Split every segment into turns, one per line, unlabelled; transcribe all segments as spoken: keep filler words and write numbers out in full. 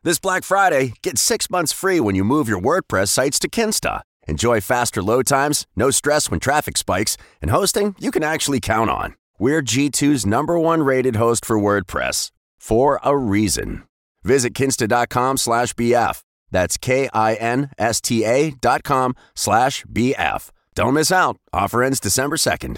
This Black Friday, get six months free when you move your WordPress sites to Kinsta. Enjoy faster load times, no stress when traffic spikes, and hosting you can actually count on. We're G two's number one rated host for WordPress, for a reason. Visit kinsta.com slash BF. That's K-I-N-S-T-A dot com slash B-F. Don't miss out. Offer ends December second.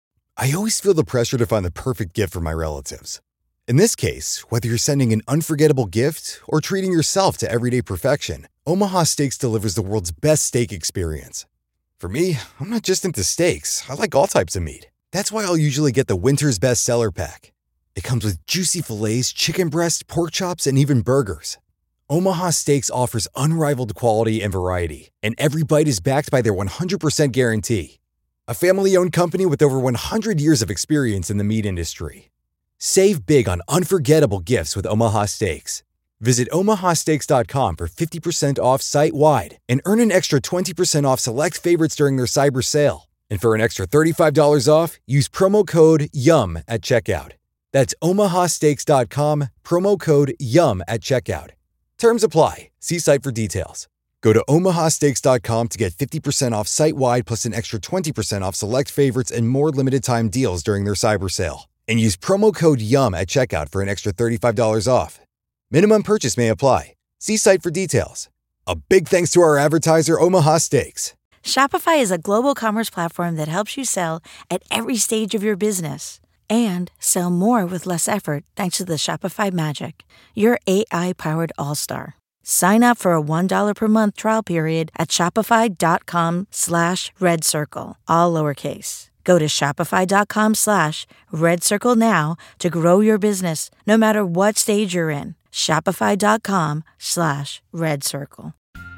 I always feel the pressure to find the perfect gift for my relatives. In this case, whether you're sending an unforgettable gift or treating yourself to everyday perfection, Omaha Steaks delivers the world's best steak experience. For me, I'm not just into steaks. I like all types of meat. That's why I'll usually get the Winter's Best Seller Pack. It comes with juicy fillets, chicken breast, pork chops, and even burgers. Omaha Steaks offers unrivaled quality and variety, and every bite is backed by their one hundred percent guarantee. A family-owned company with over one hundred years of experience in the meat industry. Save big on unforgettable gifts with Omaha Steaks. Visit omaha steaks dot com for fifty percent off site-wide and earn an extra twenty percent off select favorites during their cyber sale. And for an extra thirty-five dollars off, use promo code YUM at checkout. That's omaha steaks dot com, promo code YUM at checkout. Terms apply. See site for details. Go to omaha steaks dot com to get fifty percent off site-wide plus an extra twenty percent off select favorites and more limited-time deals during their cyber sale. And use promo code YUM at checkout for an extra thirty-five dollars off. Minimum purchase may apply. See site for details. A big thanks to our advertiser, Omaha Steaks.
Shopify is a global commerce platform that helps you sell at every stage of your business and sell more with less effort thanks to the Shopify Magic, your A I-powered all-star. Sign up for a one dollar per month trial period at shopify.com slash red circle, all lowercase. Go to shopify.com slash red circle now to grow your business no matter what stage you're in. Shopify.com slash red circle.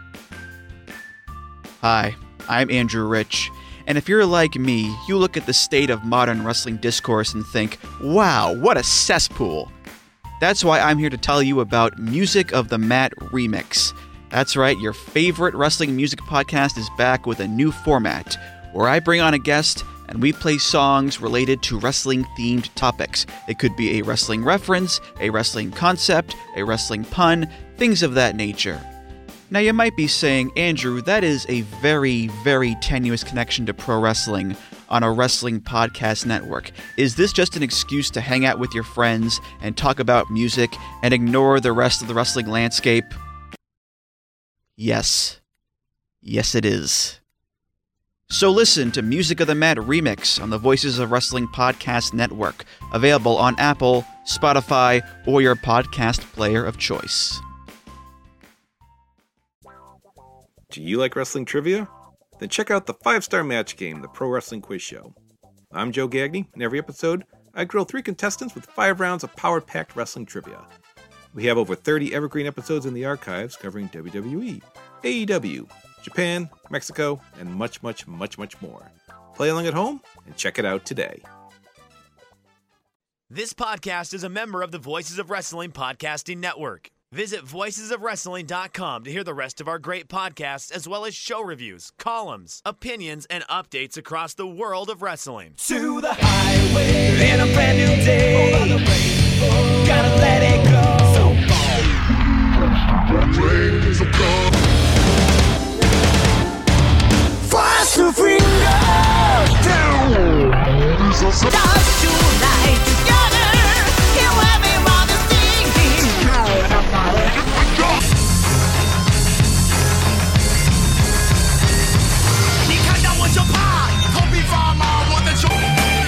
Hi, I'm Andrew Rich, and if you're like me, you look at the state of modern wrestling discourse and think, wow, what a cesspool. That's why I'm here to tell you about Music of the Mat Remix. That's right, your favorite wrestling music podcast is back with a new format, where I bring on a guest and we play songs related to wrestling-themed topics. It could be a wrestling reference, a wrestling concept, a wrestling pun, things of that nature. Now you might be saying, Andrew, that is a very, very tenuous connection to pro wrestling on a wrestling podcast network. Is this just an excuse to hang out with your friends and talk about music and ignore the rest of the wrestling landscape? Yes. Yes, it is. So listen to Music of the Mat Remix on the Voices of Wrestling Podcast Network, available on Apple, Spotify, or your podcast player of choice.
Do you like wrestling trivia? Then check out the five-star match game, the Pro Wrestling Quiz Show. I'm Joe Gagney, and every episode, I grill three contestants with five rounds of power-packed wrestling trivia. We have over thirty evergreen episodes in the archives covering W W E, A E W, Japan, Mexico, and much, much, much, much more. Play along at home and check it out today.
This podcast is a member of the Voices of Wrestling Podcasting Network. Visit voices of wrestling dot com to hear the rest of our great podcasts, as well as show reviews, columns, opinions, and updates across the world of wrestling.
To the highway in a brand new day. Gotta let it go. So fast to freedom. Dance tonight together. Here everybody's singing. You can't know what's your part. Hope you find my one that's your.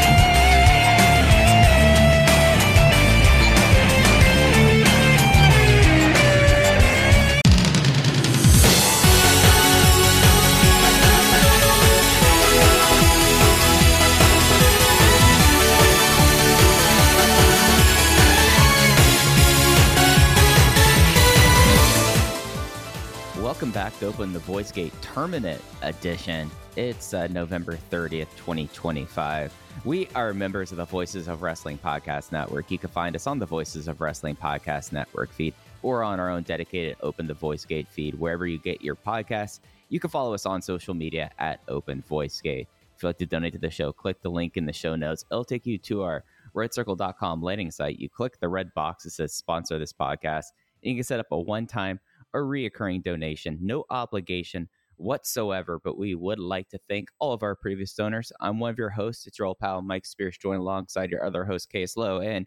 Welcome back to Open the Voice Gate Tournament Edition. It's uh, November thirtieth, twenty twenty-five. We are members of the Voices of Wrestling Podcast Network. You can find us on the Voices of Wrestling Podcast Network feed or on our own dedicated Open the Voice Gate feed, wherever you get your podcasts. You can follow us on social media at Open Voice Gate. If you'd like to donate to the show, click the link in the show notes. It'll take you to our red circle dot com landing site. You click the red box that says sponsor this podcast. You can set up a one-time or reoccurring donation, no obligation whatsoever, but we would like to thank all of our previous donors. I'm one of your hosts. It's your old pal, Mike Spears, joined alongside your other host, Case Lowe, and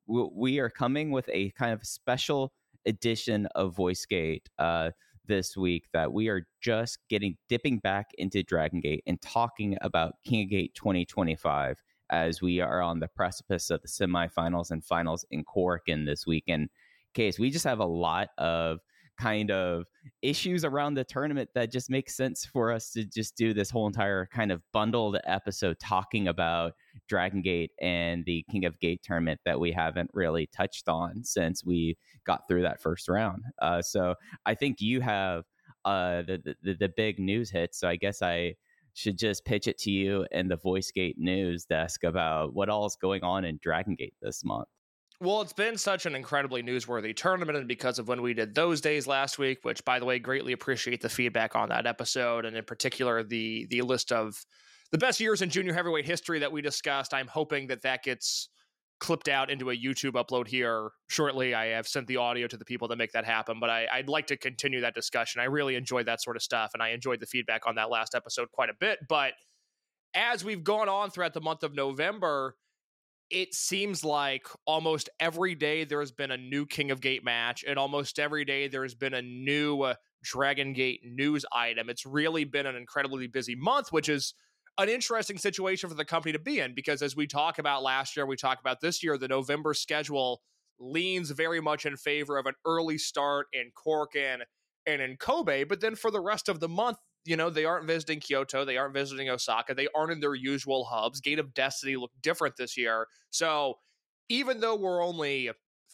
we are coming with a kind of special edition of VoiceGate uh, this week that we are just getting, dipping back into Dragon Gate and talking about King of Gate twenty twenty-five as we are on the precipice of the semifinals and finals in Korakuen this weekend. Case, we just have a lot of kind of issues around the tournament that just makes sense for us to just do this whole entire kind of bundled episode talking about Dragon Gate and the King of Gate tournament that we haven't really touched on since we got through that first round. Uh, so I think you have uh, the, the the big news hit. So I guess I should just pitch it to you and the VoiceGate news desk about what all is going on in Dragon Gate this month.
Well, it's been such an incredibly newsworthy tournament, and because of when we did those days last week, which, by the way, greatly appreciate the feedback on that episode, and in particular, the the list of the best years in junior heavyweight history that we discussed. I'm hoping that that gets clipped out into a YouTube upload here shortly. I have sent the audio to the people that make that happen, but I, I'd like to continue that discussion. I really enjoyed that sort of stuff, and I enjoyed the feedback on that last episode quite a bit. But as we've gone on throughout the month of November, it seems like almost every day there has been a new King of Gate match, and almost every day there has been a new uh, Dragon Gate news item. It's really been an incredibly busy month, which is an interesting situation for the company to be in, because as we talk about last year, we talk about this year, the November schedule leans very much in favor of an early start in Korakuen and in Kobe. But then for the rest of the month, you know, they aren't visiting Kyoto, they aren't visiting Osaka, they aren't in their usual hubs. Gate of Destiny looked different this year. So even though we're only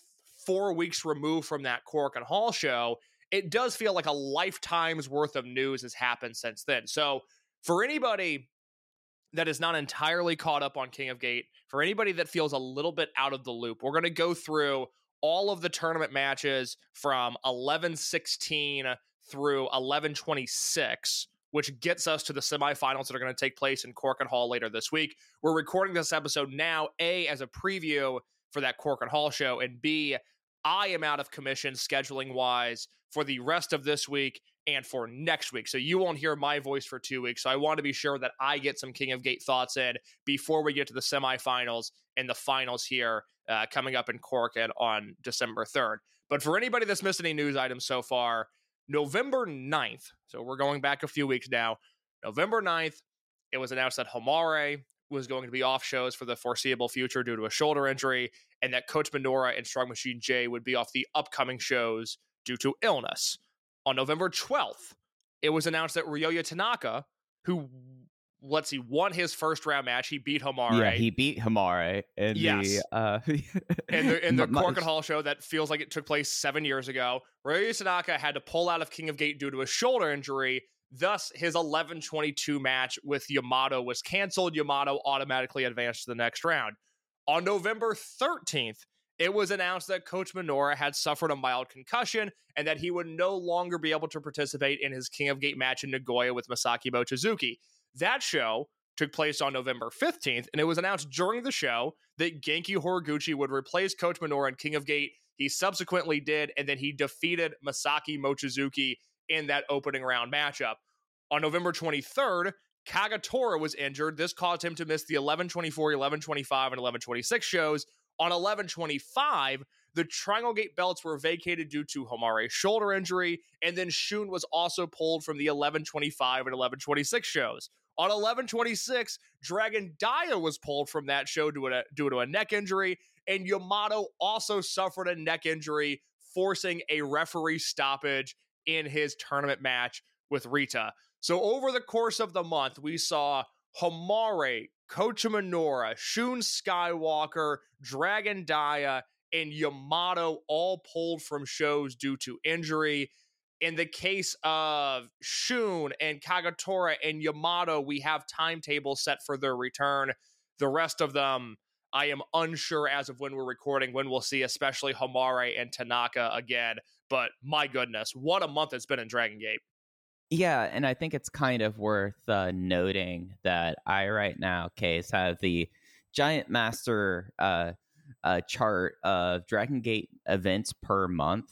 four weeks removed from that Korakuen Hall show, it does feel like a lifetime's worth of news has happened since then. So for anybody that is not entirely caught up on King of Gate, for anybody that feels a little bit out of the loop, we're going to go through all of the tournament matches from eleven sixteen through eleven twenty-six, which gets us to the semifinals that are going to take place in Korakuen Hall later this week. We're recording this episode now, A, as a preview for that Korakuen Hall show, and B, I am out of commission scheduling-wise for the rest of this week and for next week. So you won't hear my voice for two weeks. So I want to be sure that I get some King of Gate thoughts in before we get to the semifinals and the finals here uh, coming up in Korakuen on December third. But for anybody that's missed any news items so far, November ninth, so we're going back a few weeks now, November ninth, it was announced that Homare was going to be off shows for the foreseeable future due to a shoulder injury, and that Coach Minoura and Strong Machine J would be off the upcoming shows due to illness. On November twelfth, it was announced that Ryoya Tanaka, who, let's see, won his first round match. He beat Homare.
Yeah, he beat Homare in
yes.
the uh,
in the in the Korakuen Hall show that feels like it took place seven years ago. Ryoya Tanaka had to pull out of King of Gate due to a shoulder injury. Thus, his eleven twenty-two match with Yamato was canceled. Yamato automatically advanced to the next round. On November thirteenth, it was announced that Coach Minoura had suffered a mild concussion and that he would no longer be able to participate in his King of Gate match in Nagoya with Masaki Mochizuki. That show took place on November fifteenth, and it was announced during the show that Genki Horiguchi would replace Coach Minoura in King of Gate. He subsequently did, and then he defeated Masaki Mochizuki in that opening round matchup. On November twenty-third, Kagetora was injured. This caused him to miss the eleven twenty-four, eleven twenty-five, and eleven twenty-six shows. On eleven twenty-five, the Triangle Gate belts were vacated due to Homare's shoulder injury, and then Shun was also pulled from the eleven twenty-five and eleven twenty-six shows. On eleven twenty-six, Dragon Dia was pulled from that show due to, due to a neck injury, and Yamato also suffered a neck injury, forcing a referee stoppage in his tournament match with Rita. So over the course of the month, we saw Homare, Coach Minoura, Shun Skywalker, Dragon Dia, and Yamato all pulled from shows due to injury. In the case of Shun and Kagetora and Yamato, we have timetables set for their return. The rest of them, I am unsure as of when we're recording, when we'll see, especially Homare and Tanaka again. But my goodness, what a month it's been in Dragon Gate.
Yeah, and I think it's kind of worth uh, noting that I right now, Case, have the Giant Master uh, uh, chart of Dragon Gate events per month.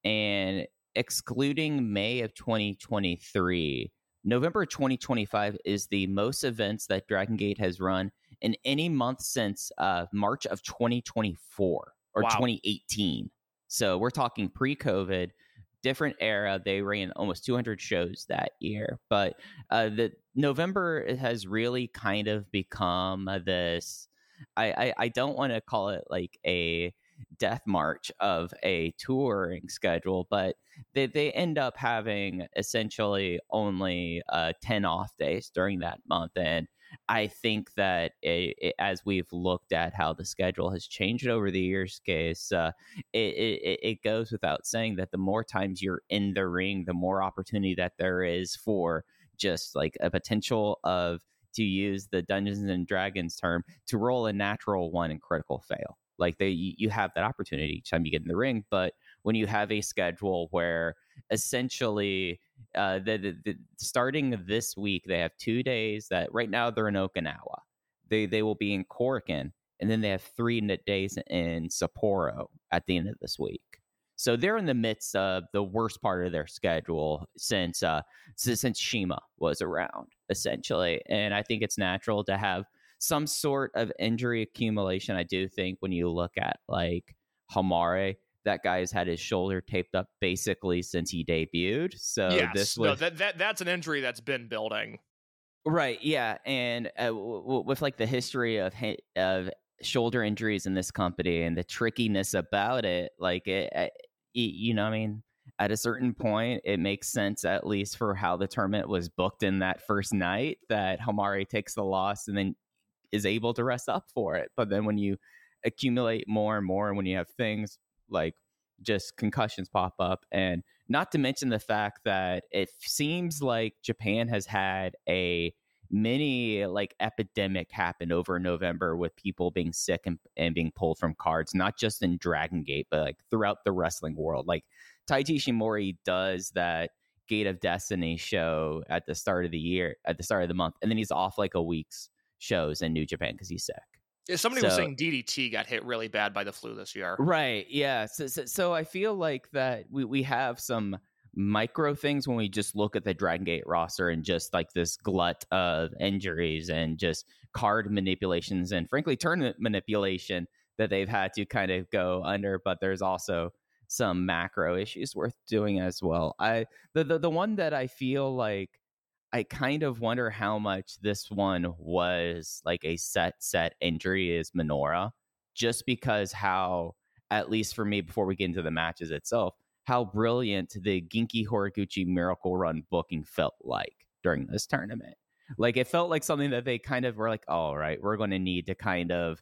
And excluding May of twenty twenty-three, November twenty twenty-five is the most events that Dragon Gate has run in any month since uh, March of twenty twenty-four or wow. twenty eighteen. So we're talking pre-COVID, different era. They ran almost two hundred shows that year. But uh, the November has really kind of become this, I, I, I don't want to call it like a death march of a touring schedule, but they, they end up having essentially only uh, ten off days during that month. And I think that it, it, as we've looked at how the schedule has changed over the years, case uh, it, it, it goes without saying that the more times you're in the ring, the more opportunity that there is for just like a potential of, to use the Dungeons and Dragons term, to roll a natural one and critical fail. Like they, you have that opportunity each time you get in the ring. But when you have a schedule where essentially uh, the, the, the starting this week, they have two days that right now they're in Okinawa. They they will be in Korakuen, and then they have three days in Sapporo at the end of this week. So they're in the midst of the worst part of their schedule since uh, since Shima was around, essentially. And I think it's natural to have some sort of injury accumulation. I do think when you look at like Hamare, that guy has had his shoulder taped up basically since he debuted. So
yes,
this was
no, that, that that's an injury that's been building.
Right. Yeah. And uh, w- w- with like the history of ha- of shoulder injuries in this company and the trickiness about it, like it, it, you know, I mean, at a certain point, it makes sense, at least for how the tournament was booked in that first night, that Hamare takes the loss and then is able to rest up for it. But then when you accumulate more and more, and when you have things like just concussions pop up, and not to mention the fact that it seems like Japan has had a mini like epidemic happen over November with people being sick and, and being pulled from cards, not just in Dragon Gate, but like throughout the wrestling world. Like Taiji Ishimori does that Gate of Destiny show at the start of the year, at the start of the month, and then he's off like a week's shows in New Japan because he's sick.
Yeah, somebody
so,
was saying D D T got hit really bad by the flu this year.
Right. Yeah. So, so, so I feel like that we, we have some micro things when we just look at the Dragon Gate roster and just like this glut of injuries and just card manipulations and frankly tournament manipulation that they've had to kind of go under. But there's also some macro issues worth doing as well. I the the, the one that I feel like I kind of wonder how much this one was like a set set injury is Minoura, just because how, at least for me, before we get into the matches itself, how brilliant the Genki Horiguchi Miracle Run booking felt like during this tournament. Like it felt like something that they kind of were like, all right, we're going to need to kind of,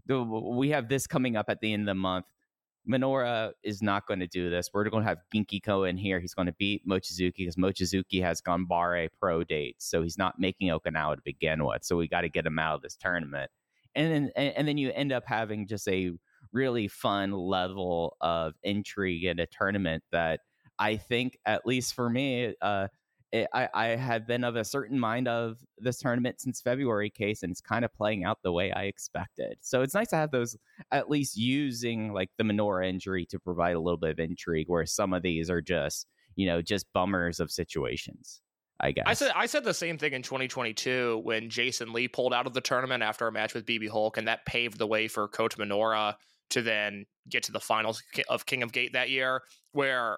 we have this coming up at the end of the month. Minoura is not going to do this. We're going to have Ginkiko in here. He's going to beat Mochizuki because Mochizuki has Ganbare pro dates, so he's not making Okinawa to begin with. So we got to get him out of this tournament, and then and, and then you end up having just a really fun level of intrigue in a tournament that I think, at least for me, uh, it, I, I have been of a certain mind of this tournament since February, case, and it's kind of playing out the way I expected. So it's nice to have those, at least using like the Minoura injury to provide a little bit of intrigue, where some of these are just, you know, just bummers of situations, I guess.
I said I said the same thing in twenty twenty-two when Jason Lee pulled out of the tournament after a match with B B Hulk, and that paved the way for Coach Minoura to then get to the finals of King of Gate that year, where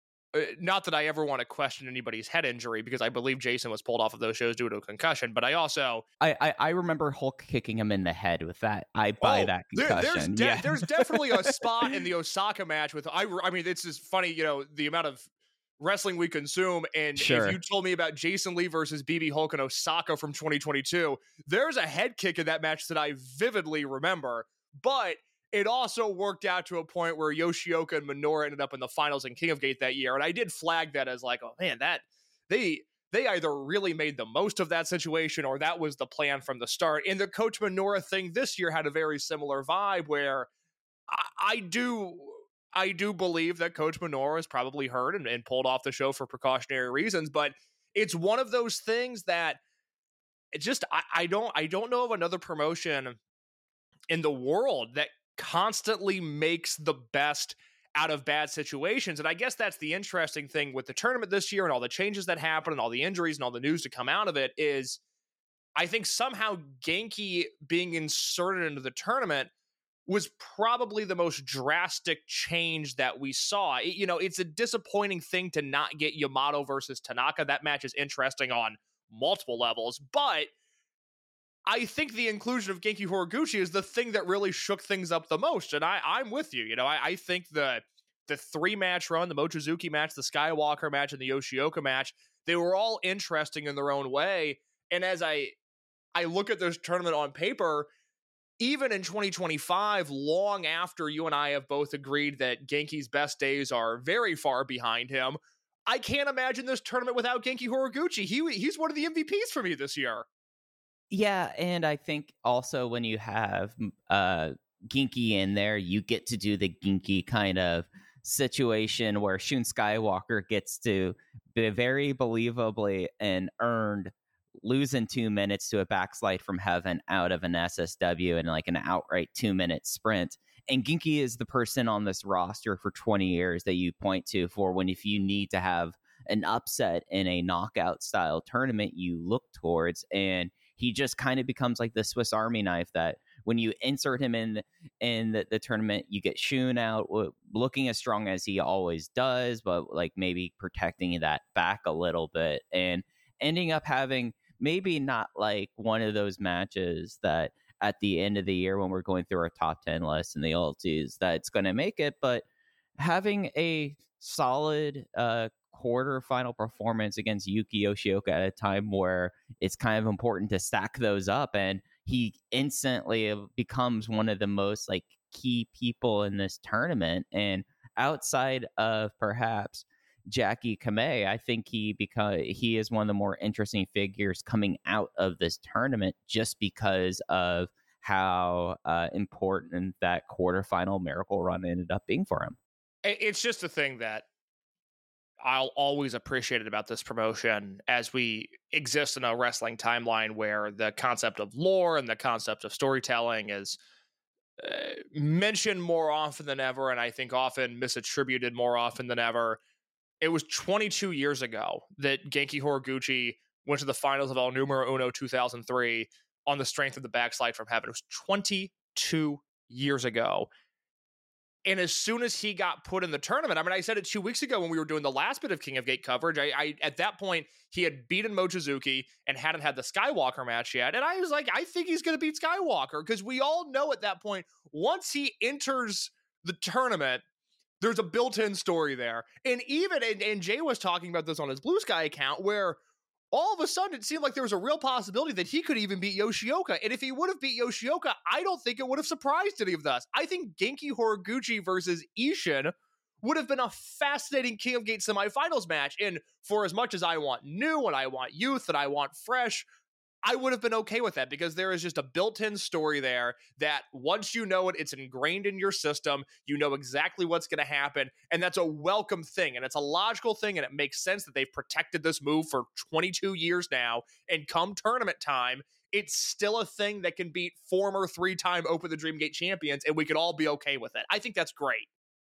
not that I ever want to question anybody's head injury, because I believe Jason was pulled off of those shows due to a concussion, but I also...
I I, I remember Hulk kicking him in the head with that. I buy oh, that concussion.
There, there's, de-
yeah.
there's definitely a spot in the Osaka match with... I, I mean, it's just funny, you know, the amount of wrestling we consume, and sure. If you told me about Jason Lee versus B B Hulk in Osaka from twenty twenty-two, there's a head kick in that match that I vividly remember, but... it also worked out to a point where Yoshioka and Minoura ended up in the finals in King of Gate that year. And I did flag that as like, oh man, that they they either really made the most of that situation or that was the plan from the start. And the Coach Minoura thing this year had a very similar vibe where I, I do I do believe that Coach Minoura is probably hurt and, and pulled off the show for precautionary reasons. But it's one of those things that it just I, I don't I don't know of another promotion in the world that constantly makes the best out of bad situations. And I guess that's the interesting thing with the tournament this year and all the changes that happened and all the injuries and all the news to come out of it is I think somehow Genki being inserted into the tournament was probably the most drastic change that we saw. It, you know, it's a disappointing thing to not get Yamato versus Tanaka. That match is interesting on multiple levels, but I think the inclusion of Genki Horiguchi is the thing that really shook things up the most. And I, I'm with you. You know, I, I think the the three-match run, the Mochizuki match, the Skywalker match, and the Yoshioka match, they were all interesting in their own way. And as I I look at this tournament on paper, even in twenty twenty-five, long after you and I have both agreed that Genki's best days are very far behind him, I can't imagine this tournament without Genki Horiguchi. He he's one of the M V Ps for me this year.
Yeah, and I think also when you have uh, Genki in there, you get to do the Genki kind of situation where Shun Skywalker gets to be very believably and earned losing two minutes to a backslide from heaven out of an S S W and like an outright two-minute sprint. And Genki is the person on this roster for twenty years that you point to for when if you need to have an upset in a knockout-style tournament, you look towards. And he just kind of becomes like the Swiss Army knife that when you insert him in in the, the tournament, you get Shun out looking as strong as he always does, but like maybe protecting that back a little bit and ending up having maybe not like one of those matches that at the end of the year when we're going through our top ten list and the ultis that's going to make it, but having a solid uh quarterfinal performance against Yuki Yoshioka at a time where it's kind of important to stack those up, and he instantly becomes one of the most like key people in this tournament. And outside of perhaps Jackie Kamei, I think he because he is one of the more interesting figures coming out of this tournament just because of how uh, important that quarterfinal miracle run ended up being for him.
It's just a thing that I'll always appreciate it about this promotion as we exist in a wrestling timeline where the concept of lore and the concept of storytelling is uh, mentioned more often than ever, and I think often misattributed more often than ever. It was twenty-two years ago that Genki Horiguchi went to the finals of El Numero Uno two thousand three on the strength of the backslide from heaven. It was twenty-two years ago. And as soon as he got put in the tournament, I mean, I said it two weeks ago when we were doing the last bit of King of Gate coverage. I, I at that point, he had beaten Mochizuki and hadn't had the Skywalker match yet. And I was like, I think he's going to beat Skywalker because we all know at that point, once he enters the tournament, there's a built-in story there. And even, and, and Jay was talking about this on his Blue Sky account, where all of a sudden it seemed like there was a real possibility that he could even beat Yoshioka. And if he would have beat Yoshioka, I don't think it would have surprised any of us. I think Genki Horiguchi versus Ishin would have been a fascinating King of Gate semifinals match. And for as much as I want new and I want youth and I want fresh, I would have been okay with that because there is just a built-in story there that once you know it, it's ingrained in your system. You know exactly what's going to happen, and that's a welcome thing, and it's a logical thing, and it makes sense that they've protected this move for twenty-two years now, and come tournament time, it's still a thing that can beat former three-time Open the Dream Gate champions, and we could all be okay with it. I think that's great.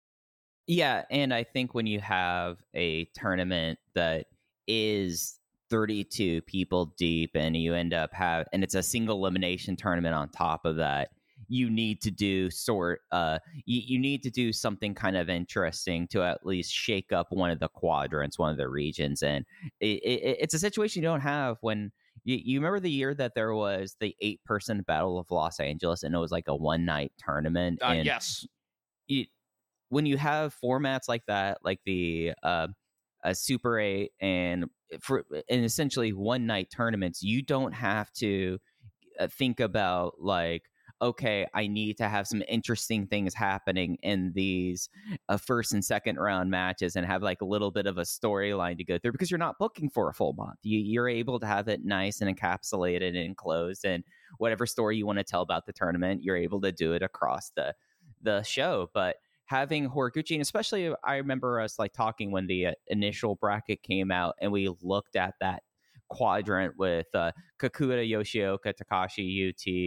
Yeah, and I think when you have a tournament that is thirty-two people deep and you end up have and it's a single elimination tournament on top of that, you need to do sort uh you, you need to do something kind of interesting to at least shake up one of the quadrants, one of the regions. And it, it, it's a situation you don't have when you, you remember the year that there was the eight person Battle of Los Angeles and it was like a one night tournament.
Uh,
and
yes
you, when you have formats like that, like the uh a Super eight and for and essentially one night tournaments, you don't have to uh, think about like, okay, I need to have some interesting things happening in these uh, first and second round matches and have like a little bit of a storyline to go through because you're not booking for a full month. You, you're able to have it nice and encapsulated and enclosed, and whatever story you want to tell about the tournament, you're able to do it across the the show. But having Horiguchi, and especially I remember us like talking when the uh, initial bracket came out and we looked at that quadrant with uh, Kakuta, Yoshioka, Takashi, U T,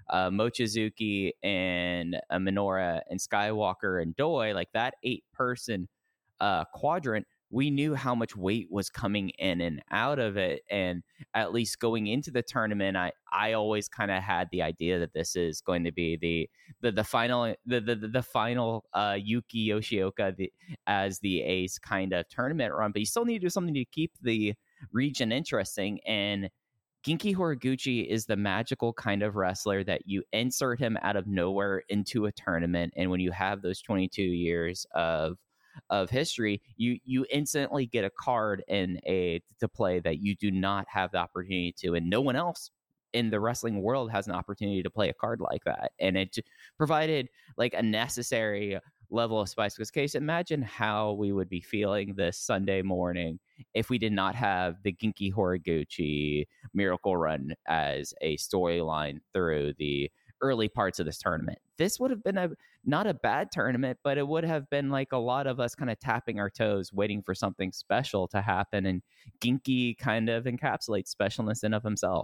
uh, Mochizuki and uh, Minoura and Skywalker and Doi, like that eight person uh, quadrant, we knew how much weight was coming in and out of it. And at least going into the tournament, I, I always kind of had the idea that this is going to be the the, the final the the, the final uh, Yuki Yoshioka the, as the ace kind of tournament run. But you still need to do something to keep the region interesting. And Genki Horiguchi is the magical kind of wrestler that you insert him out of nowhere into a tournament. And when you have those twenty-two years of of history, you you instantly get a card in a to play that you do not have the opportunity to, and no one else in the wrestling world has an opportunity to play a card like that. And it provided like a necessary level of spice. Because case, imagine how we would be feeling this Sunday morning if we did not have the Genki Horiguchi Miracle Run as a storyline through the early parts of this tournament. This would have been a not a bad tournament, but it would have been like a lot of us kind of tapping our toes, waiting for something special to happen. And Genki kind of encapsulates specialness in of himself.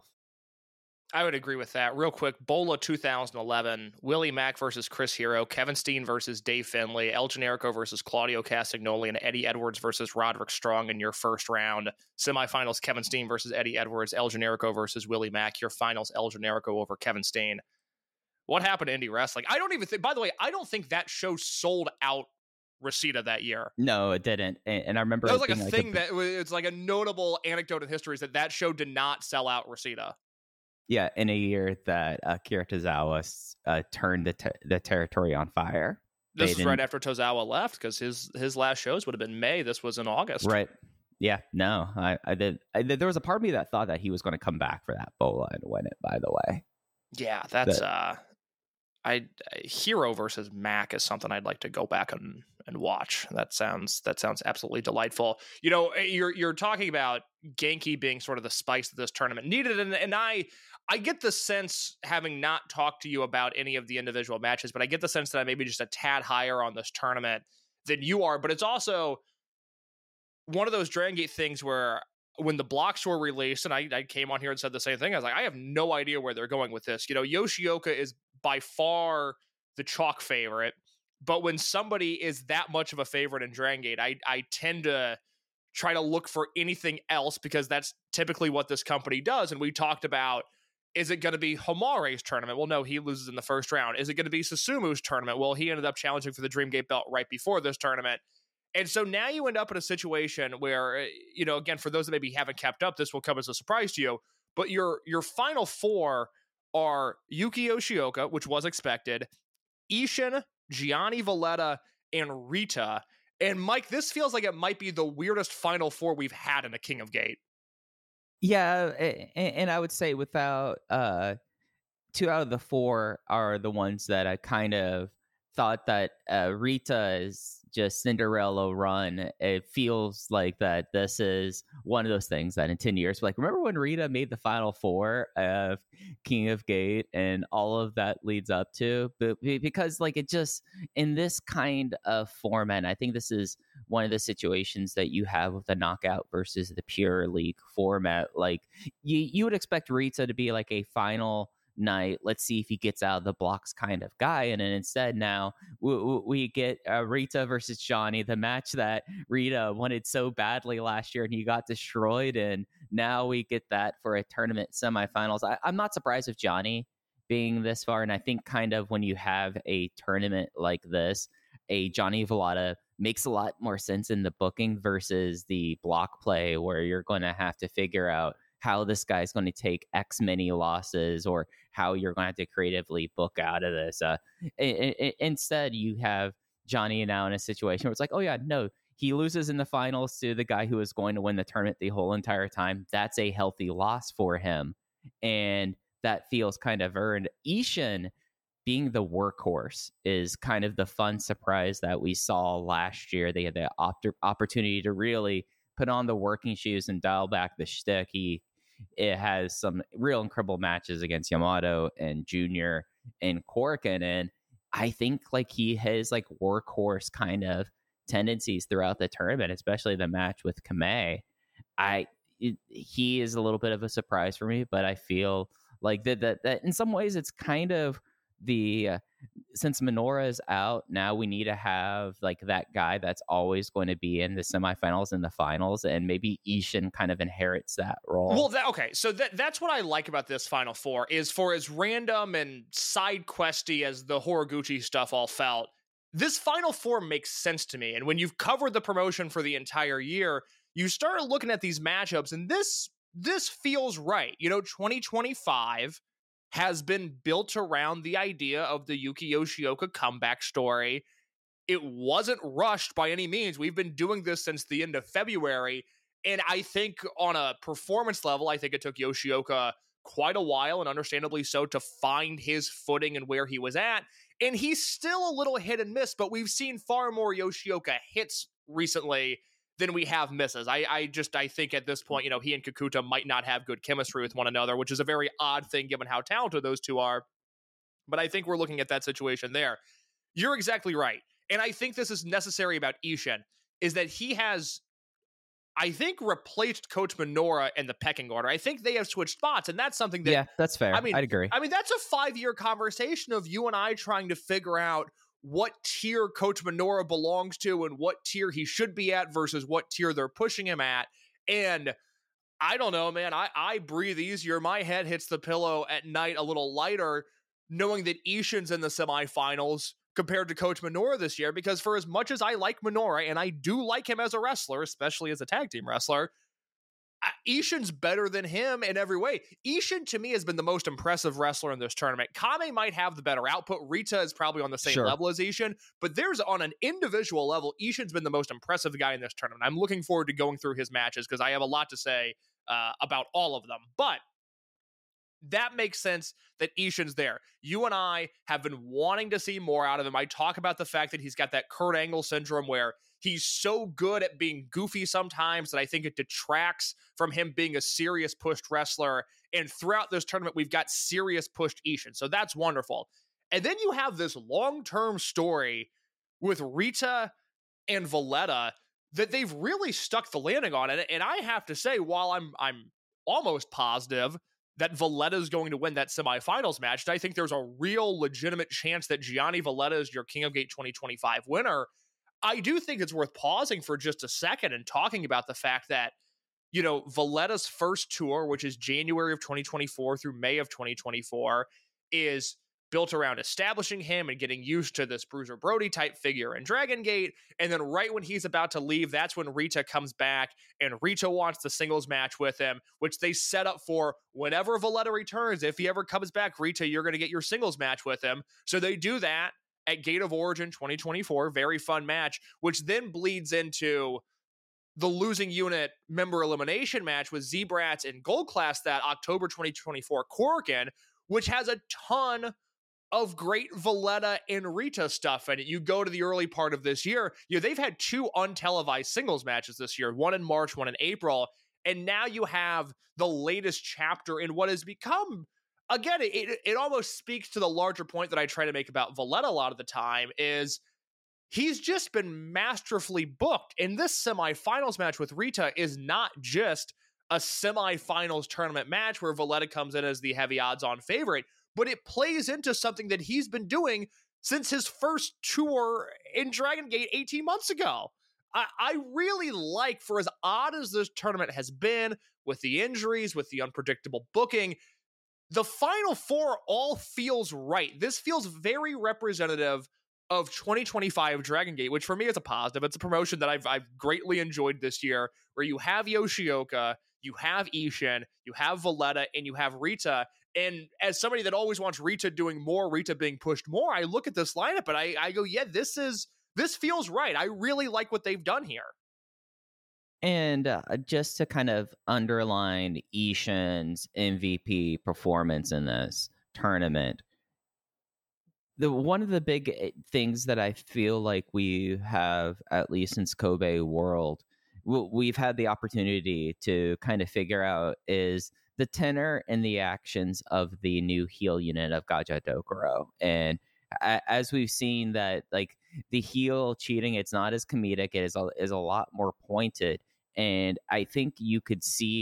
I would agree with that. Real quick, Bola two thousand eleven, Willie Mack versus Chris Hero, Kevin Steen versus Dave Finlay, El Generico versus Claudio Castagnoli, and Eddie Edwards versus Roderick Strong in your first round. Semifinals, Kevin Steen versus Eddie Edwards, El Generico versus Willie Mack. Your finals, El Generico over Kevin Steen. What happened to indie wrestling? I don't even think, by the way, I don't think that show sold out Reseda that year.
No, it didn't. And, and I remember
that was like a
like
thing
a,
that it's like a notable anecdote in history is that that show did not sell out Reseda.
Yeah, in a year that uh, Akira Tozawa uh, turned the, ter- the territory on fire.
This was right after Tozawa left because his his last shows would have been May. This was in August.
Right. Yeah, no, I, I did. I did. There was a part of me that thought that he was going to come back for that Bola and win it, by the way.
Yeah, that's...
But,
uh. I Hero versus Mac is something I'd like to go back and, and watch. That sounds that sounds absolutely delightful. You know, you're you're talking about Genki being sort of the spice that this tournament needed, and and I I get the sense, having not talked to you about any of the individual matches, but I get the sense that I may be just a tad higher on this tournament than you are. But it's also one of those Dragon Gate things where when the blocks were released, and I, I came on here and said the same thing, I was like, I have no idea where they're going with this. You know, Yoshioka is by far the chalk favorite, but when somebody is that much of a favorite in Dragon Gate, I, I tend to try to look for anything else because that's typically what this company does. And we talked about, is it going to be Homare's tournament? Well, no, he loses in the first round. Is it going to be Susumu's tournament? Well, he ended up challenging for the Dream Gate belt right before this tournament. And so now you end up in a situation where, you know, again, for those that maybe haven't kept up, this will come as a surprise to you, but your your final four are Yuki Yoshioka, which was expected, Ishin, Gianni Valletta, and Rita. And Mike, this feels like it might be the weirdest final four we've had in a King of Gate.
Yeah, and I would say without uh, two out of the four are the ones that I kind of thought that uh, Rita is just Cinderella run. It feels like that this is one of those things that in ten years, like, remember when Rita made the final four of King of Gate and all of that leads up to, but because like it just in this kind of format, I think this is one of the situations that you have with the knockout versus the pure league format. Like you, you would expect Rita to be like a final night, let's see if he gets out of the blocks kind of guy, and then instead now we, we get uh, Rita versus Johnny, the match that Rita wanted so badly last year and he got destroyed, and now we get that for a tournament semifinals. I, I'm not surprised with Johnny being this far, and I think kind of when you have a tournament like this, a Johnny Valletta makes a lot more sense in the booking versus the block play where you're going to have to figure out how this guy's going to take X many losses or how you're going to have to creatively book out of this. Uh, it, it, instead, you have Johnny now in a situation where it's like, oh yeah, no, he loses in the finals to the guy who is going to win the tournament the whole entire time. That's a healthy loss for him. And that feels kind of earned. Ishin being the workhorse is kind of the fun surprise that we saw last year. They had the op- opportunity to really put on the working shoes and dial back the shtick. He it has some real incredible matches against Yamato and Junior and Korakuen, and I think like he has like workhorse kind of tendencies throughout the tournament, especially the match with Kamei. I it, he is a little bit of a surprise for me, but I feel Like that, that, that in some ways it's kind of the, uh, since Minoura is out, now we need to have like that guy that's always going to be in the semifinals and the finals, and maybe Ishin kind of inherits that role.
Well, that, okay, so that that's what I like about this Final Four, is for as random and side questy as the Horiguchi stuff all felt, this Final Four makes sense to me. And when you've covered the promotion for the entire year, you start looking at these matchups, and this this feels right. You know, twenty twenty-five has been built around the idea of the Yuki Yoshioka comeback story. It wasn't rushed by any means. We've been doing this since the end of February, and I think on a performance level, I think it took Yoshioka quite a while, and understandably so, to find his footing and where he was at. And he's still a little hit and miss, but we've seen far more Yoshioka hits recently than we have misses. I, I just, I think at this point, you know, he and Kakuta might not have good chemistry with one another, which is a very odd thing given how talented those two are. But I think we're looking at that situation there. You're exactly right. And I think this is necessary about Ishin, is that he has, I think, replaced Coach Minoura in the pecking order. I think they have switched spots, and that's something that...
Yeah, that's fair.
I mean,
I'd agree.
I mean, that's a five-year conversation of you and I trying to figure out what tier Coach Minoura belongs to and what tier he should be at versus what tier they're pushing him at. And I don't know, man. I, I breathe easier. My head hits the pillow at night a little lighter knowing that Ishin's in the semifinals compared to Coach Minoura this year, because for as much as I like Minoura, and I do like him as a wrestler, especially as a tag team wrestler, Ishin's better than him in every way. Ishin, to me, has been the most impressive wrestler in this tournament. Kame might have the better output. Rita is probably on the same
Sure.
level as Ishin, but there's, on an individual level, Ishin's been the most impressive guy in this tournament. I'm looking forward to going through his matches because I have a lot to say uh, about all of them. But that makes sense that Ishin's there. You and I have been wanting to see more out of him. I talk about the fact that he's got that Kurt Angle syndrome where he's so good at being goofy sometimes that I think it detracts from him being a serious pushed wrestler. And throughout this tournament, we've got serious pushed Ishin. So that's wonderful. And then you have this long-term story with Rita and Valletta that they've really stuck the landing on. And, and I have to say, while I'm I'm almost positive that Valletta is going to win that semifinals match, I think there's a real legitimate chance that Gianni Valletta is your King of Gate twenty twenty-five winner. I do think it's worth pausing for just a second and talking about the fact that, you know, Valletta's first tour, which is January of twenty twenty-four through May of twenty twenty-four, is built around establishing him and getting used to this Bruiser Brody type figure in Dragon Gate. And then right when he's about to leave, that's when Rita comes back, and Rita wants the singles match with him, which they set up for whenever Valletta returns. If he ever comes back, Rita, you're going to get your singles match with him. So they do that at Gate of Origin twenty twenty-four. Very fun match, which then bleeds into the losing unit member elimination match with Z-Brats in Gold Class that October twenty twenty-four Korakuen, which has a ton of great Valletta and Rita stuff in it. You go to the early part of this year, you know, they've had two untelevised singles matches this year, one in March, one in April, and now you have the latest chapter in what has become, again, it, it almost speaks to the larger point that I try to make about Valletta a lot of the time, is he's just been masterfully booked. And this semifinals match with Rita is not just a semifinals tournament match where Valletta comes in as the heavy odds-on favorite, but it plays into something that he's been doing since his first tour in Dragon Gate eighteen months ago. I, I really like, for as odd as this tournament has been, with the injuries, with the unpredictable booking, the Final Four all feels right. This feels very representative of twenty twenty-five Dragon Gate, which for me is a positive. It's a promotion that I've, I've greatly enjoyed this year, where you have Yoshioka, you have Ishin, you have Valletta, and you have Rita. And as somebody that always wants Rita doing more, Rita being pushed more, I look at this lineup and I, I go, yeah, this is this feels right. I really like what they've done here.
And uh, just to kind of underline Ishin's M V P performance in this tournament, the one of the big things that I feel like we have, at least since Kobe World, we've had the opportunity to kind of figure out is the tenor and the actions of the new heel unit of Gaja Dokuro. And a- as we've seen that, like, the heel cheating, it's not as comedic, it is a, is a lot more pointed. And I think you could see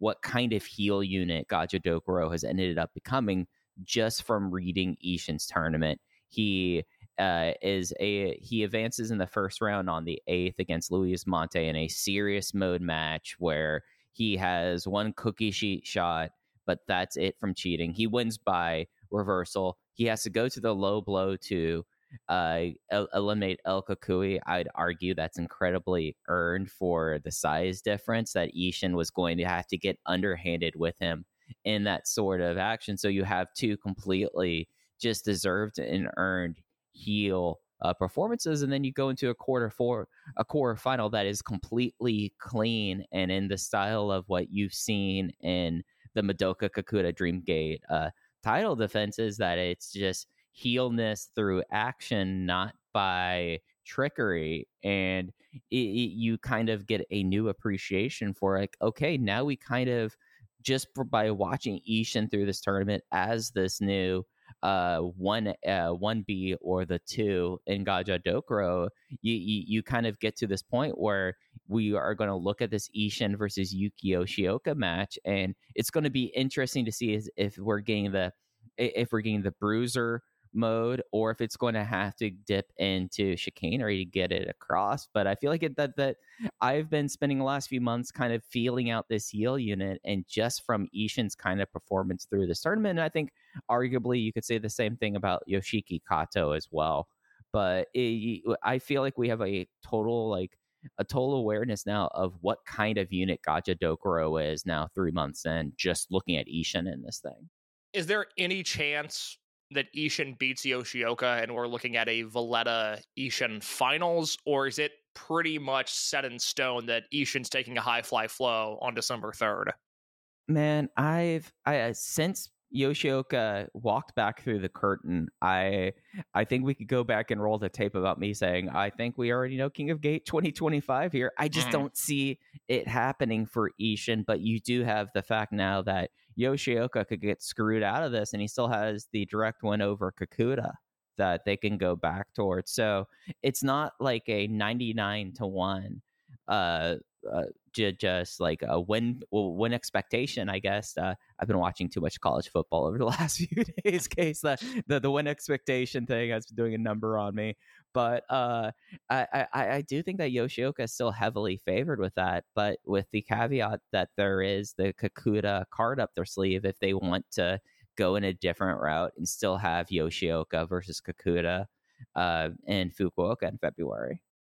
what kind of heel unit Gaja Dokuro has ended up becoming just from reading Ishin's tournament. He uh, is a he advances in the first round on the eighth against Luis Monte in a serious mode match where he has one cookie sheet shot, but that's it from cheating. He wins by reversal. He has to go to the low blow to uh, el- eliminate El Kukui. I'd argue that's incredibly earned for the size difference that Ishin was going to have to get underhanded with him in that sort of action. So you have two completely just deserved and earned heel uh, performances, and then you go into a quarter four, a quarter final that is completely clean and in the style of what you've seen in the Madoka Kakuta Dreamgate uh, title defenses. That it's just heelness through action, not by trickery, and it, it, you kind of get a new appreciation for like, okay, now we kind of just by watching Ishin through this tournament as this new uh one uh one B or the two in Gaja Dokuro, you, you you kind of get to this point where we are going to look at this Ishin versus Yuki Yoshioka match, and it's going to be interesting to see is if we're getting the if we're getting the bruiser mode or if it's going to have to dip into chicanery to get it across. But I feel like it, that that I've been spending the last few months kind of feeling out this heel unit, and just from Ishin's kind of performance through this tournament, and I think arguably you could say the same thing about Yoshiki Kato as well. But it, I feel like we have a total like a total awareness now of what kind of unit Gaja Dokuro is now three months in, just looking at Ishin in this thing.
Is there any chance that Ishin beats Yoshioka and we're looking at a Valletta Ishin finals, or is it pretty much set in stone that Ishin's taking a high fly flow on December third?
Man, I've I since Yoshioka walked back through the curtain, I I think we could go back and roll the tape about me saying I think we already know King of Gate twenty twenty-five here. I just mm. don't see it happening for Ishin, but you do have the fact now that Yoshioka could get screwed out of this, and he still has the direct win over Kakuta that they can go back towards. So it's not like a ninety-nine to one uh, uh j- just like a win win expectation, I guess. uh I've been watching too much college football over the last few days, case the, the the win expectation thing has been doing a number on me. But uh I, I I do think that Yoshioka is still heavily favored with that, but with the caveat that there is the Kakuta card up their sleeve if they want to go in a different route and still have Yoshioka versus Kakuta uh in Fukuoka in February.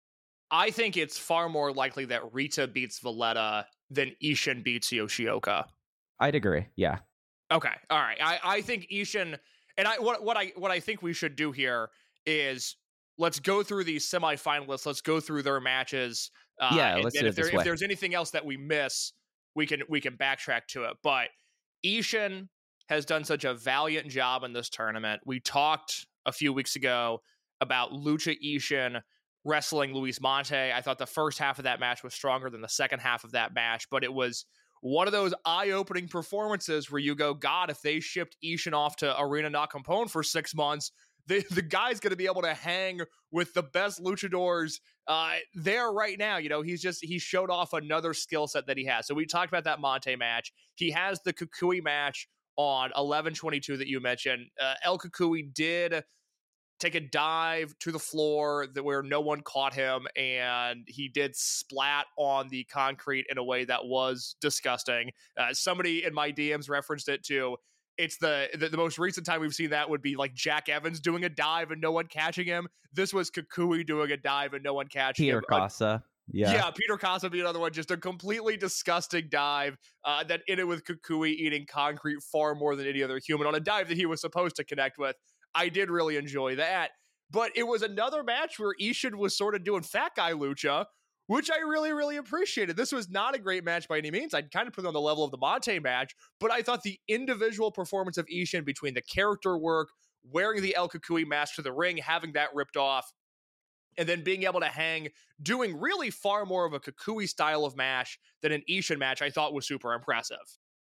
I think it's far more likely that Rita beats Valletta than Ishin beats Yoshioka.
I'd agree. Yeah.
Okay. All right. I, I think Ishin, and I what what I what I think we should do here is let's go through these semifinalists. Let's go through their matches. Uh,
yeah.
And,
let's
and
do
if,
it
there,
this
if
way.
there's anything else that we miss, we can we can backtrack to it. But Ishin has done such a valiant job in this tournament. We talked a few weeks ago about Lucha Ishin wrestling Luis Monte. I thought the first half of that match was stronger than the second half of that match, but it was one of those eye-opening performances where you go, God, if they shipped Ishin off to Arena Nakampon for six months, the, the guy's going to be able to hang with the best luchadors uh, there right now. You know, he's just, he showed off another skill set that he has. So we talked about that Monte match. He has the Kukui match on eleven twenty-two that you mentioned. Uh, El Kukui did take a dive to the floor that where no one caught him, and he did splat on the concrete in a way that was disgusting. Uh, somebody in my D Ms referenced it too. It's the, the the most recent time we've seen that would be like Jack Evans doing a dive and no one catching him. This was Kukui doing a dive and no one catching
Peter
him.
Casa. Yeah.
Yeah, Peter Casa being another one, just a completely disgusting dive uh, that ended with Kukui eating concrete far more than any other human on a dive that he was supposed to connect with. I did really enjoy that. But it was another match where Ishin was sort of doing fat guy lucha, which I really, really appreciated. This was not a great match by any means. I'd kind of put it on the level of the Monte match, but I thought the individual performance of Ishin between the character work, wearing the El Kukui mask to the ring, having that ripped off, and then being able to hang, doing really far more of a Kukui style of match than an Ishin match, I thought was super impressive.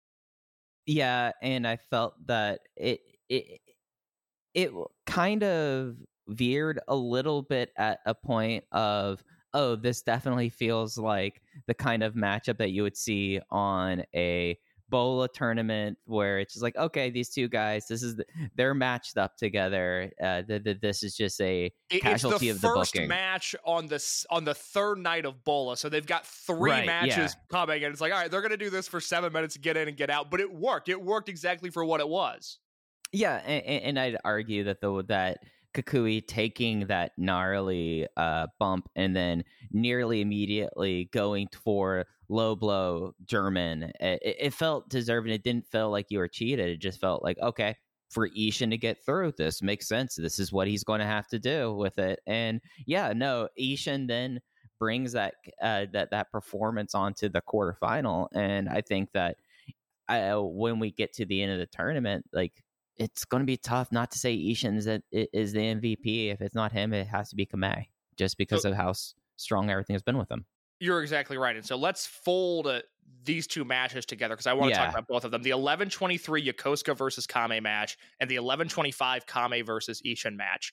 Yeah, and I felt that it it it kind of veered a little bit at a point of oh, this definitely feels like the kind of matchup that you would see on a Bola tournament where it's just like, okay, these two guys, this is the, they're matched up together. Uh, the, the, this is just a casualty
it's
of the booking.
It's the first match on the on the third night of Bola, so they've got three
right,
matches
yeah.
coming, and it's like, all right, they're gonna do this for seven minutes to get in and get out, but it worked. It worked exactly for what it was.
Yeah, and, and I'd argue that though that Kukui taking that gnarly uh, bump and then nearly immediately going for low blow German, it, it felt deserving. It didn't feel like you were cheated. It just felt like, okay, for Ishin to get through this makes sense. This is what he's going to have to do with it. And yeah, no, Ishin then brings that uh, that that performance onto the quarterfinal, and I think that uh, when we get to the end of the tournament, like, it's going to be tough not to say Ishin is, is the M V P. If it's not him, it has to be Kamei, just because so, of how s- strong everything has been with him.
You're exactly right. And so let's fold uh, these two matches together, because I want to yeah. talk about both of them. The eleven twenty-three Yokosuka versus Kamei match and the eleven twenty-five Kamei versus Ishin match.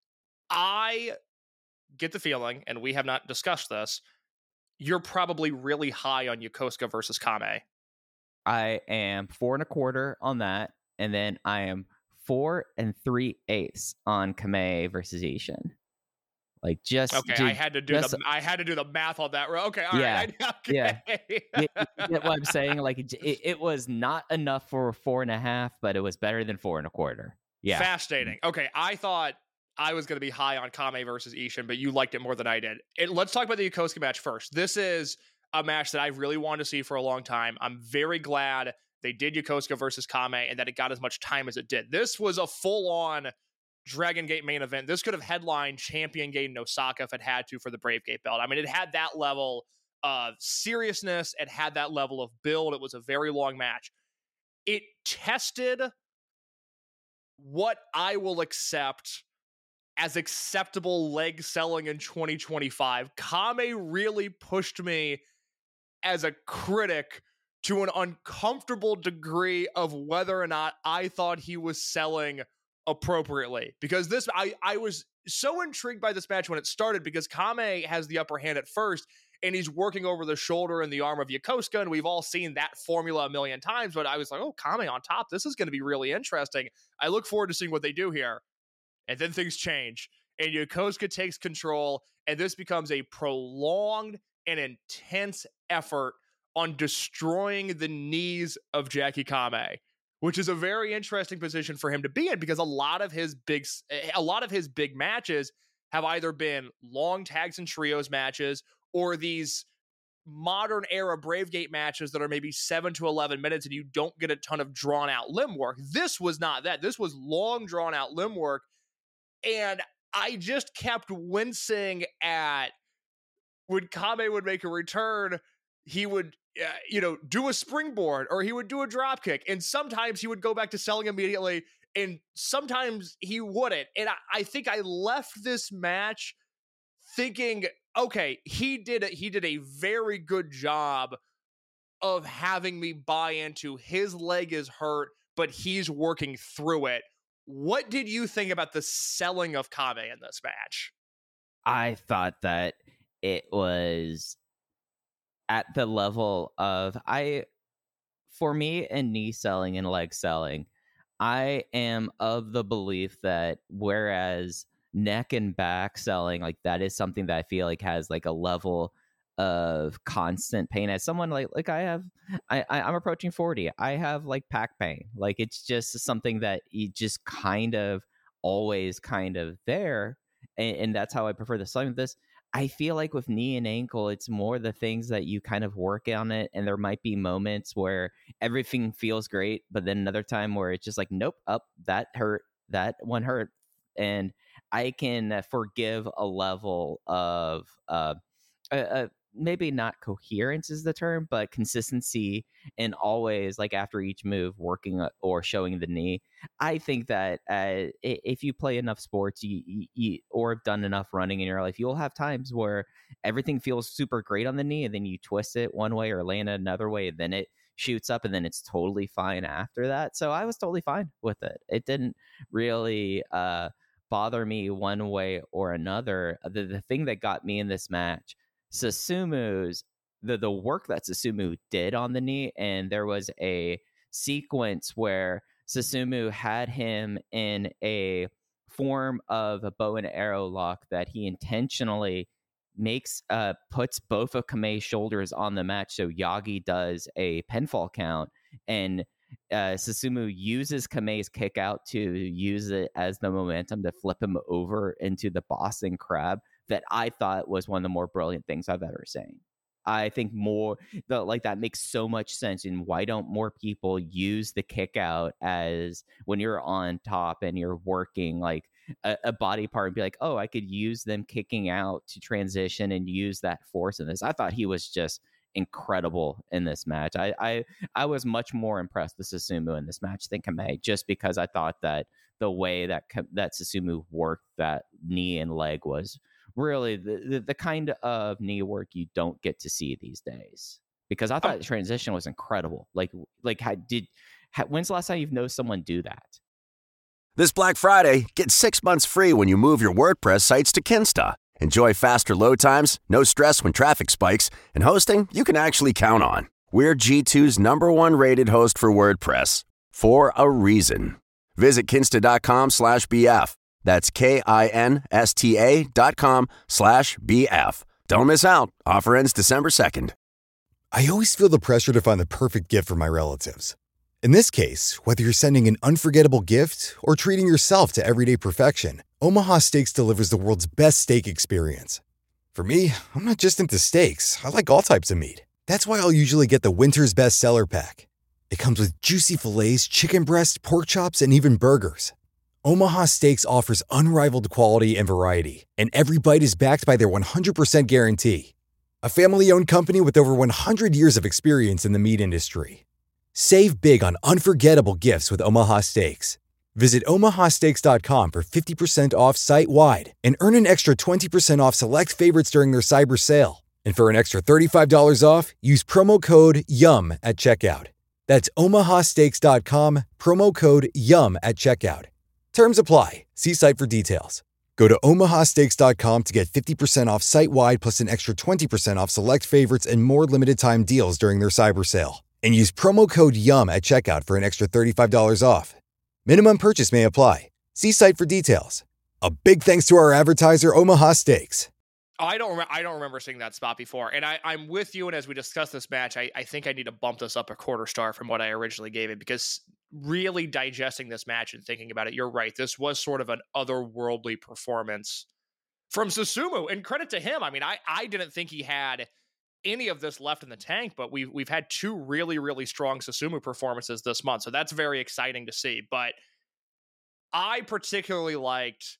I get the feeling, and we have not discussed this, you're probably really high on Yokosuka versus Kamei.
I am four and a quarter on that. And then I am four and three eighths on Kamei versus Ishin. Like just
okay,
dude,
I had to do
just,
the I had to do the math on that. Okay, all
yeah,
right, okay.
yeah. you, you get what I'm saying? Like it, it was not enough for four and a half, but it was better than four and a quarter. Yeah,
fascinating. Okay, I thought I was going to be high on Kamei versus Ishin, but you liked it more than I did. It, let's talk about the Yokosuka match first. This is a match that I really wanted to see for a long time. I'm very glad they did Yokosuka versus Kamei and that it got as much time as it did. This was a full-on Dragon Gate main event. This could have headlined Champion Gate in Osaka if it had to for the Brave Gate belt. I mean, it had that level of seriousness. It had that level of build. It was a very long match. It tested what I will accept as acceptable leg selling in twenty twenty-five. Kamei really pushed me as a critic to an uncomfortable degree of whether or not I thought he was selling appropriately. Because this, I, I was so intrigued by this match when it started, because Kamei has the upper hand at first, and he's working over the shoulder and the arm of Yokosuka, and we've all seen that formula a million times, but I was like, oh, Kamei on top, this is going to be really interesting. I look forward to seeing what they do here. And then things change, and Yokosuka takes control, and this becomes a prolonged and intense effort on destroying the knees of Jackie Kamei, which is a very interesting position for him to be in, because a lot of his big, a lot of his big matches have either been long tags and trios matches or these modern era Brave Gate matches that are maybe seven to eleven minutes and you don't get a ton of drawn out limb work. This was not that. This was long drawn out limb work. And I just kept wincing at when Kamei would make a return, he would, uh, you know, do a springboard or he would do a drop kick. And sometimes he would go back to selling immediately. And sometimes he wouldn't. And I, I think I left this match thinking, okay, he did a, he did a very good job of having me buy into his leg is hurt, but he's working through it. What did you think about the selling of Kamei in this match?
I thought that it was at the level of, I, for me, and knee selling and leg selling, I am of the belief that whereas neck and back selling, like that is something that I feel like has like a level of constant pain. As someone like like I have, I, I I'm approaching forty. I have like pack pain. Like it's just something that you just kind of always kind of there, and, and that's how I prefer the selling of this. I feel like with knee and ankle, it's more the things that you kind of work on it, and there might be moments where everything feels great, but then another time where it's just like, nope, up, that hurt, that one hurt, and I can forgive a level of uh, uh, uh maybe not coherence is the term, but consistency, and always like after each move working or showing the knee. I think that uh, if you play enough sports you, you, you or have done enough running in your life, you'll have times where everything feels super great on the knee, and then you twist it one way or land it another way, and then it shoots up, and then it's totally fine after that. So I was totally fine with it. It didn't really uh, bother me one way or another. The, the thing that got me in this match, Susumu's, the, the work that Susumu did on the knee, and there was a sequence where Susumu had him in a form of a bow and arrow lock that he intentionally makes uh puts both of Kamei's shoulders on the match, so Yagi does a pinfall count, and uh Susumu uses Kamei's kick out to use it as the momentum to flip him over into the Boston Crab. That I thought was one of the more brilliant things I've ever seen. I think more the, like that makes so much sense. And why don't more people use the kick out as when you're on top and you're working like a, a body part and be like, oh, I could use them kicking out to transition and use that force in this. I thought he was just incredible in this match. I I, I was much more impressed with Susumu in this match than Kamei, just because I thought that the way that that Susumu worked that knee and leg was really the, the, the kind of knee work you don't get to see these days. Because I thought the transition was incredible. Like, like how, did how, when's the last time you've noticed someone do that?
This Black Friday, get six months free when you move your WordPress sites to Kinsta. Enjoy faster load times, no stress when traffic spikes, and hosting you can actually count on. We're G two's number one rated host for WordPress, for a reason. Visit kinsta.com slash BF. That's K-I-N-S-T-A dot com slash B-F. Don't miss out. Offer ends December second.
I always feel the pressure to find the perfect gift for my relatives. In this case, whether you're sending an unforgettable gift or treating yourself to everyday perfection, Omaha Steaks delivers the world's best steak experience. For me, I'm not just into steaks. I like all types of meat. That's why I'll usually get the Winter's Best Seller Pack. It comes with juicy fillets, chicken breast, pork chops, and even burgers. Omaha Steaks offers unrivaled quality and variety, and every bite is backed by their one hundred percent guarantee. A family-owned company with over one hundred years of experience in the meat industry. Save big on unforgettable gifts with Omaha Steaks. Visit omaha steaks dot com for fifty percent off site-wide and earn an extra twenty percent off select favorites during their cyber sale. And for an extra thirty-five dollars off, use promo code YUM at checkout. That's omaha steaks dot com, promo code YUM at checkout. Terms apply. See site for details. Go to omaha steaks dot com to get fifty percent off site-wide plus an extra twenty percent off select favorites and more limited-time deals during their cyber sale. And use promo code YUM at checkout for an extra thirty-five dollars off. Minimum purchase may apply. See site for details. A big thanks to our advertiser, Omaha Steaks.
I don't remember. I don't remember seeing that spot before, and I, I'm with you. And as we discuss this match, I, I think I need to bump this up a quarter star from what I originally gave it, because really digesting this match and thinking about it, you're right. This was sort of an otherworldly performance from Susumu, and credit to him. I mean, I, I didn't think he had any of this left in the tank, but we've we've had two really really strong Susumu performances this month, so that's very exciting to see. But I particularly liked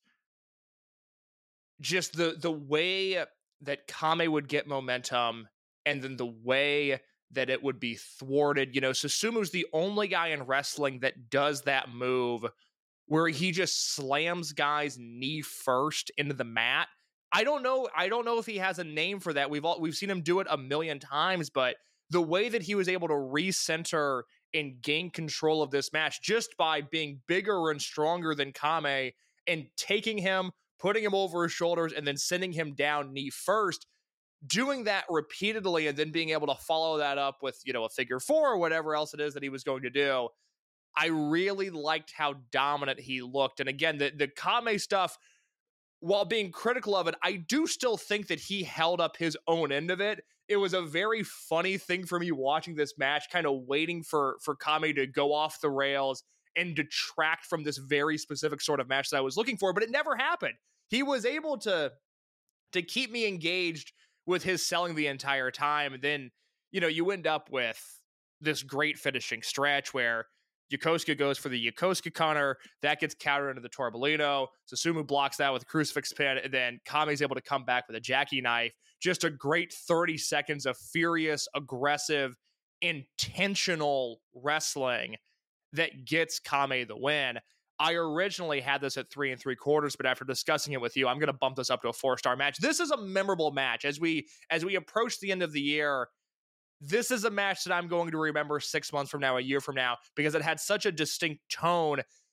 just the the way that Kamei would get momentum, and then the way that it would be thwarted. You know, Susumu's the only guy in wrestling that does that move where he just slams guys knee first into the mat. I don't know. I don't know if he has a name for that. We've all we've seen him do it a million times, but the way that he was able to recenter and gain control of this match just by being bigger and stronger than Kamei and taking him, putting him over his shoulders, and then sending him down knee first, doing that repeatedly, and then being able to follow that up with, you know, a figure four or whatever else it is that he was going to do. I really liked how dominant he looked. And again, the, the Kamei stuff, while being critical of it, I do still think that he held up his own end of it. It was a very funny thing for me watching this match, kind of waiting for, for Kamei to go off the rails and detract from this very specific sort of match that I was looking for, but it never happened. He was able to, to keep me engaged with his selling the entire time. And then, you know, you end up with this great finishing stretch where Yokosuka goes for the Yokosuka counter. That gets countered into the Torbolino. Susumu blocks that with a crucifix pin. And then Kamei's able to come back with a jackknife. Just a great thirty seconds of furious, aggressive, intentional wrestling that gets Kamei the win. I originally had this at three and three quarters, but after discussing it with you, I'm going to bump this up to a four-star match. This is a memorable match. As we as we approach the end of the year, this is a match that I'm going to remember six months from now, a year from now, because it had such a distinct tone.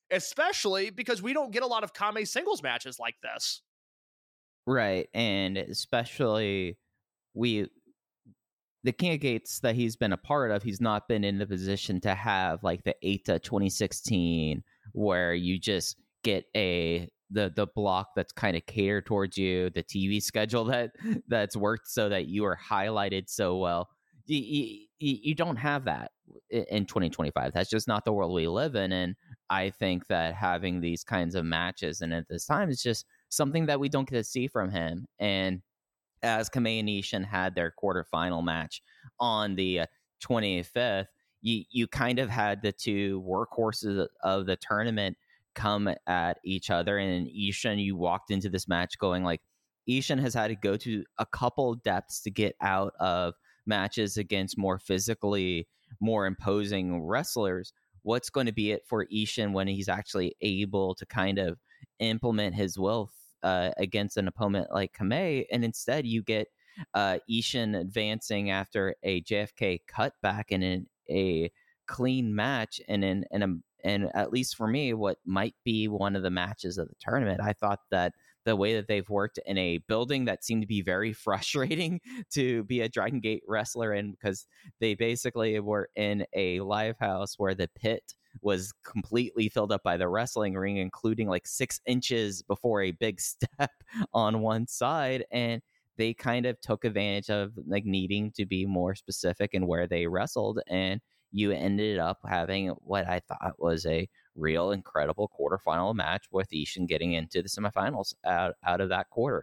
especially because we don't get a lot of Kame singles matches like this.
Right, and especially we the King of Gates that he's been a part of, he's not been in the position to have like the Eita twenty sixteen where you just get a the the block that's kind of catered towards you, the T V schedule that that's worked so that you are highlighted so well. You, you, you don't have that in twenty twenty-five. That's just not the world we live in. And I think that having these kinds of matches and at this time is just something that we don't get to see from him. And as Kamei and Ishin had their quarterfinal match on the uh, twenty-fifth, you you kind of had the two workhorses of the tournament come at each other. And Ishin, you walked into this match going like, Ishin has had to go to a couple depths to get out of matches against more physically, more imposing wrestlers. What's going to be it for Ishin when he's actually able to kind of implement his will Uh, against an opponent like Kamei, and instead you get uh, Ishin advancing after a J F K cutback and in a clean match, and in and a, and at least for me, what might be one of the matches of the tournament. I thought that the way that they've worked in a building that seemed to be very frustrating to be a Dragon Gate wrestler in, because they basically were in a live house where the pit was completely filled up by the wrestling ring, including like six inches before a big step on one side. And they kind of took advantage of like needing to be more specific in where they wrestled. And you ended up having what I thought was a real incredible quarterfinal match with Ishin getting into the semifinals out, out of that quarter.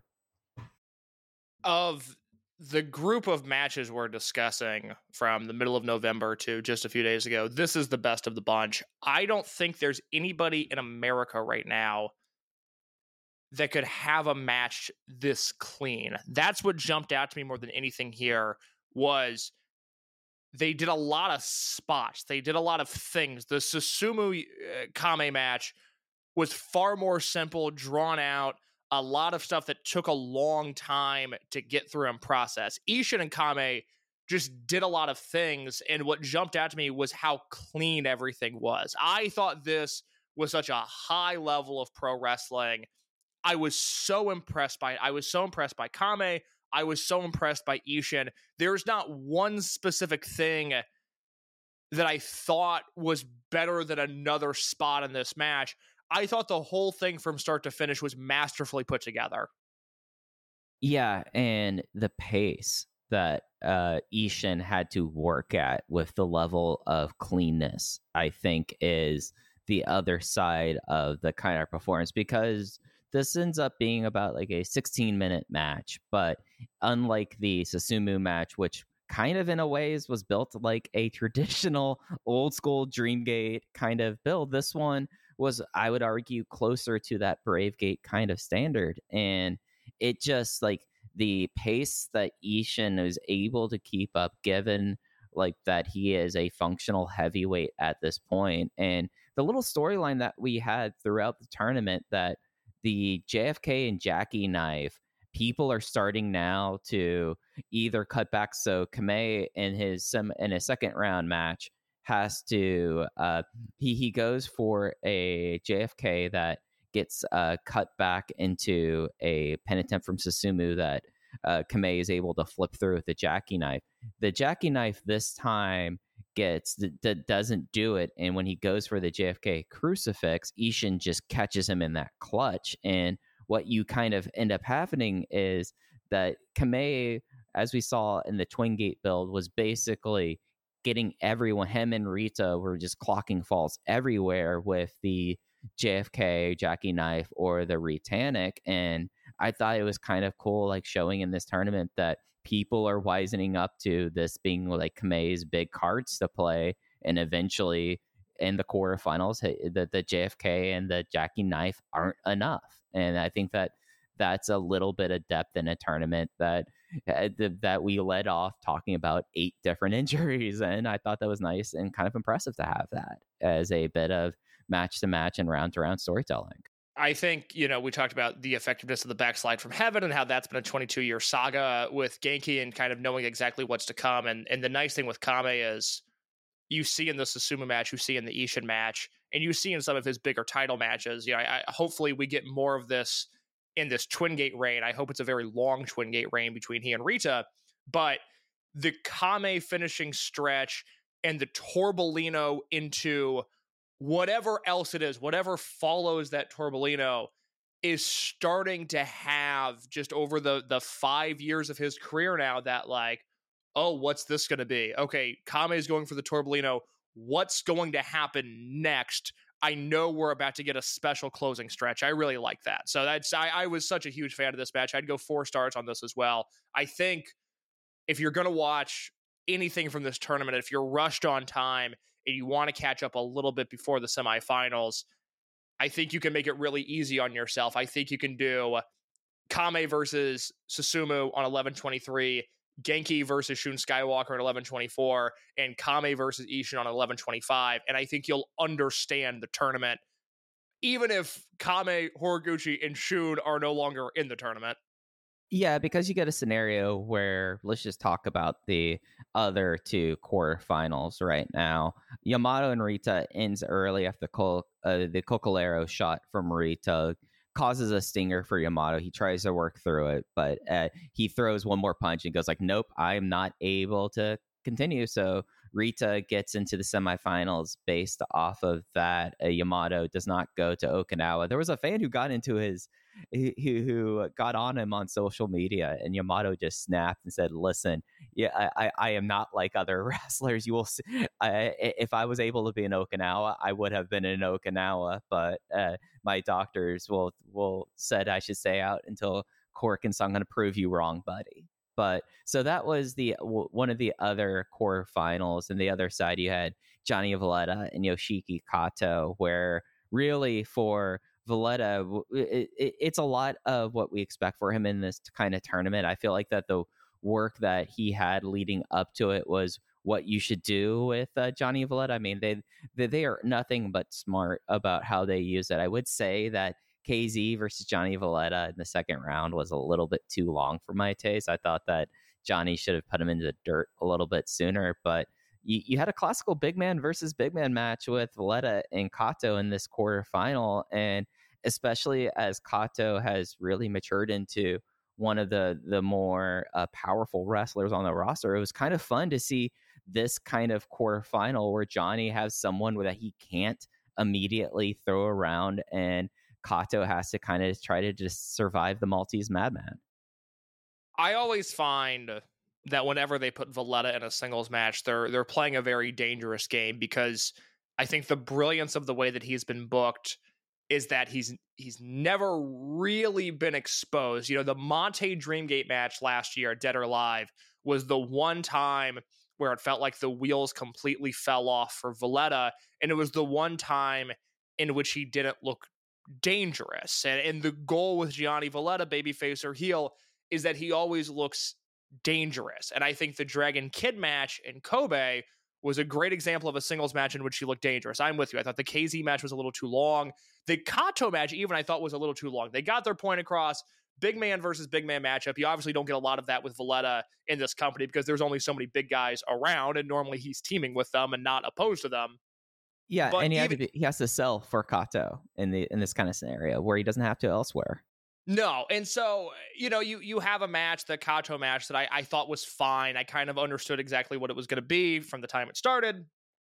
Of the group of matches we're discussing from the middle of November to just a few days ago, this is the best of the bunch. I don't think there's anybody in America right now that could have a match this clean. That's what jumped out to me more than anything here was they did a lot of spots. They did a lot of things. The Susumu uh, Kame match was far more simple, drawn out, a lot of stuff that took a long time to get through and process. Ishin and Kame just did a lot of things, and what jumped out to me was how clean everything was. I thought this was such a high level of pro wrestling. I was so impressed by it. I was so impressed by Kame. I was so impressed by Ishin. There's not one specific thing that I thought was better than another spot in this match. I thought the whole thing from start to finish was masterfully put together.
Yeah, and the pace that uh, Ishin had to work at with the level of cleanness, I think, is the other side of the kind of performance, because this ends up being about like a sixteen minute match. But unlike the Susumu match, which kind of in a ways was built like a traditional old school Dreamgate kind of build, this one was, I would argue, closer to that Brave Gate kind of standard. And it just like the pace that Ishin is able to keep up, given like that he is a functional heavyweight at this point. And the little storyline that we had throughout the tournament, that the J F K and Jackie knife, people are starting now to either cut back. So Kamei in his some in a second round match has to uh he he goes for a J F K that gets uh cut back into a pin attempt from Susumu that uh Kamei is able to flip through with the Jackie knife. The Jackie knife this time gets that doesn't do it, and when he goes for the J F K crucifix, Ishin just catches him in that clutch. And what you kind of end up happening is that Kamei, as we saw in the Twin Gate build, was basically getting everyone, him and Rita were just clocking falls everywhere with the J F K, Jackie knife, or the Retanic. And I thought it was kind of cool, like showing in this tournament that people are wisening up to this being like Kamei's big cards to play. And eventually in the quarterfinals, the, the J F K and the Jackie knife aren't enough. And I think that that's a little bit of depth in a tournament that that we led off talking about eight different injuries. And I thought that was nice and kind of impressive to have that as a bit of match to match and round to round storytelling.
I think, you know, we talked about the effectiveness of the backslide from heaven and how that's been a twenty-two year saga with Genki and kind of knowing exactly what's to come. And, and the nice thing with Kame is you see in the Susumu match, you see in the Ishin match, and you see in some of his bigger title matches, you know, I, I, hopefully we get more of this in this Twin Gate reign. I hope it's a very long Twin Gate reign between he and Rita, but the Kame finishing stretch and the Torbolino into whatever else it is, whatever follows that Torbolino, is starting to have just over the the five years of his career now that like, oh, what's this going to be? Okay, Kame is going for the Torbolino. What's going to happen next? I know we're about to get a special closing stretch. I really like that. So that's I, I was such a huge fan of this match. I'd go four stars on this as well. I think if you're going to watch anything from this tournament, if you're rushed on time and you want to catch up a little bit before the semifinals, I think you can make it really easy on yourself. I think you can do Kame versus Susumu on eleven twenty-three, Genki versus Shun Skywalker at eleven twenty-four, and Kame versus Ishin on eleven twenty-five. And I think you'll understand the tournament, even if Kame, Horiguchi, and Shun are no longer in the tournament.
Yeah, because you get a scenario where, let's just talk about the other two quarterfinals right now. Yamato and Rita ends early after the, Col- uh, the Cocolero shot from Rita causes a stinger for Yamato. He tries to work through it, but uh, he throws one more punch and goes like, nope, I'm not able to continue. So Rita gets into the semifinals based off of that. Uh, Yamato does not go to Okinawa. There was a fan who got into his who, who got on him on social media, and Yamato just snapped and said, listen, yeah, I, I, I am not like other wrestlers. You will see, uh, if I was able to be in Okinawa, I would have been in Okinawa, but uh, my doctors will will said I should stay out until Corkin, so I'm going to prove you wrong, buddy. But so that was the w- one of the other quarterfinals. And the other side, you had Johnny Valletta and Yoshiki Kato, where really for Valletta, it, it, it's a lot of what we expect for him in this kind of tournament. I feel like that the work that he had leading up to it was what you should do with uh, Johnny Valletta. I mean, they, they they are nothing but smart about how they use it. I would say that K Z versus Johnny Valletta in the second round was a little bit too long for my taste. I thought that Johnny should have put him into the dirt a little bit sooner, but you, you had a classical big man versus big man match with Valletta and Kato in this quarterfinal, and especially as Kato has really matured into one of the the more uh, powerful wrestlers on the roster, it was kind of fun to see this kind of quarterfinal where Johnny has someone that he can't immediately throw around, and Kato has to kind of try to just survive the Maltese Madman.
I always find that whenever they put Valletta in a singles match, they're they're playing a very dangerous game, because I think the brilliance of the way that he's been booked is that he's he's never really been exposed. You know, the Monte Dreamgate match last year, Dead or Alive, was the one time where it felt like the wheels completely fell off for Valletta, and it was the one time in which he didn't look dangerous. And, and the goal with Gianni Valletta, babyface or heel, is that he always looks dangerous. And I think the Dragon Kid match in Kobe was a great example of a singles match in which he looked dangerous. I'm with you. I thought the K Z match was a little too long. The Kato match, even, I thought was a little too long. They got their point across. Big man versus big man matchup. You obviously don't get a lot of that with Valletta in this company, because there's only so many big guys around, and normally he's teaming with them and not opposed to them.
Yeah,
but
and he,
even,
had to be, he has to sell for Kato in the in this kind of scenario where he doesn't have to elsewhere.
No, and so, you know, you you have a match, the Kato match, that I, I thought was fine. I kind of understood exactly what it was going to be from the time it started,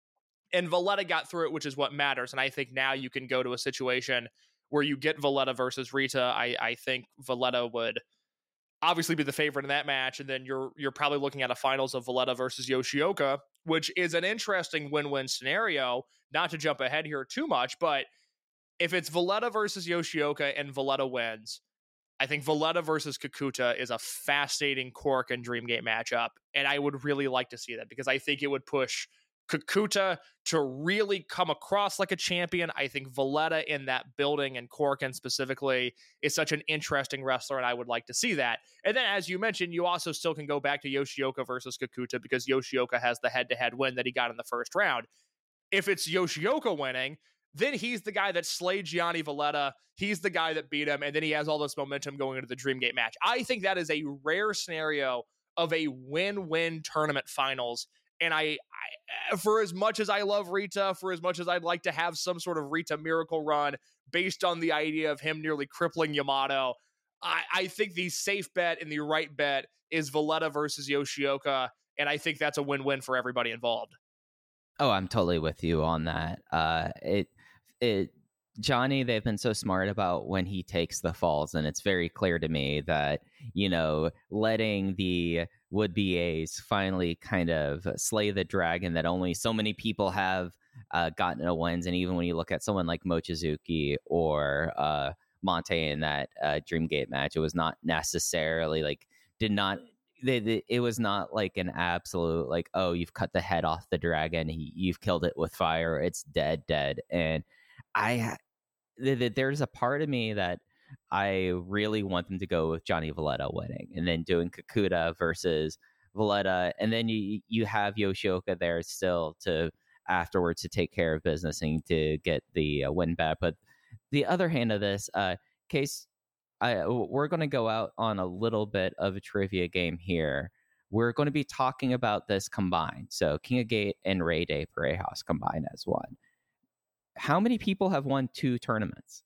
and Valletta got through it, which is what matters. And I think now you can go to a situation where you get Valletta versus Rita. I, I think Valletta would obviously be the favorite in that match, and then you're you're probably looking at a finals of Valletta versus Yoshioka, which is an interesting win-win scenario. Not to jump ahead here too much, but if it's Valletta versus Yoshioka and Valletta wins, I think Valletta versus Kakuta is a fascinating Cork and Dreamgate matchup, and I would really like to see that, because I think it would push Kakuta to really come across like a champion. I think Valletta in that building, and Corkin specifically, is such an interesting wrestler, and I would like to see that. And then, as you mentioned, you also still can go back to Yoshioka versus Kakuta, because Yoshioka has the head-to-head win that he got in the first round. If it's Yoshioka winning, then he's the guy that slayed Gianni Valletta. He's the guy that beat him, and then he has all this momentum going into the Dreamgate match. I think that is a rare scenario of a win-win tournament finals, and I, I for as much as I love Rita, for as much as I'd like to have some sort of Rita miracle run based on the idea of him nearly crippling Yamato, I, I think the safe bet and the right bet is Valletta versus Yoshioka, and I think that's a win-win for everybody involved.
Oh, I'm totally with you on that. Uh, it, it, Johnny, they've been so smart about when he takes the falls, and it's very clear to me that, you know, letting the would-be A's finally kind of slay the dragon that only so many people have uh, gotten a wins. And even when you look at someone like Mochizuki or uh, Monte in that uh, Dreamgate match, it was not necessarily like, did not, they, they, it was not like an absolute, like, oh, you've cut the head off the dragon, he, you've killed it with fire, it's dead, dead. And I, th- there's a part of me that I really want them to go with Johnny Valletta winning and then doing Kakuta versus Valletta. And then you you have Yoshioka there still to afterwards to take care of business and to get the uh, win back. But the other hand of this uh, case, I, we're going to go out on a little bit of a trivia game here. We're going to be talking about this combined. So King of Gate and Rey de Parejas combined as one. How many people have won two tournaments?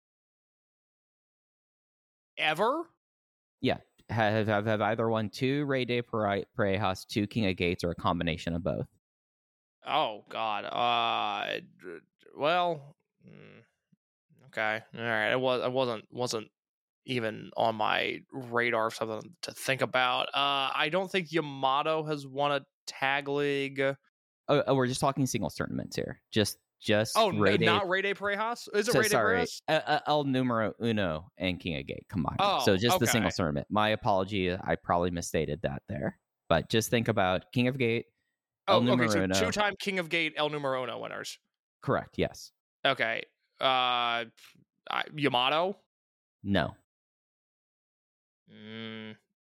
Ever?
Yeah. Have, have have either won two Rey de Parejas, two King of Gates, or a combination of both?
Oh, God. Uh, well, okay. All right. It was, I wasn't, wasn't even on my radar of something to think about. Uh, I don't think Yamato has won a tag league.
Oh, oh we're just talking singles tournaments here. Just Just
oh,
Rey de,
not Rey de Parejas? Is it
so,
Rey de
sorry,
Parejas?
uh, El Numero Uno and King of Gate combined.
Oh,
so just
okay.
the single tournament. My apology, I probably misstated that there. But just think about King of Gate, El
Oh,
Numero
okay, so
Uno.
two-time King of Gate, El Numero Uno winners.
Correct, yes.
Okay. Uh, I- Yamato?
No.
Mm.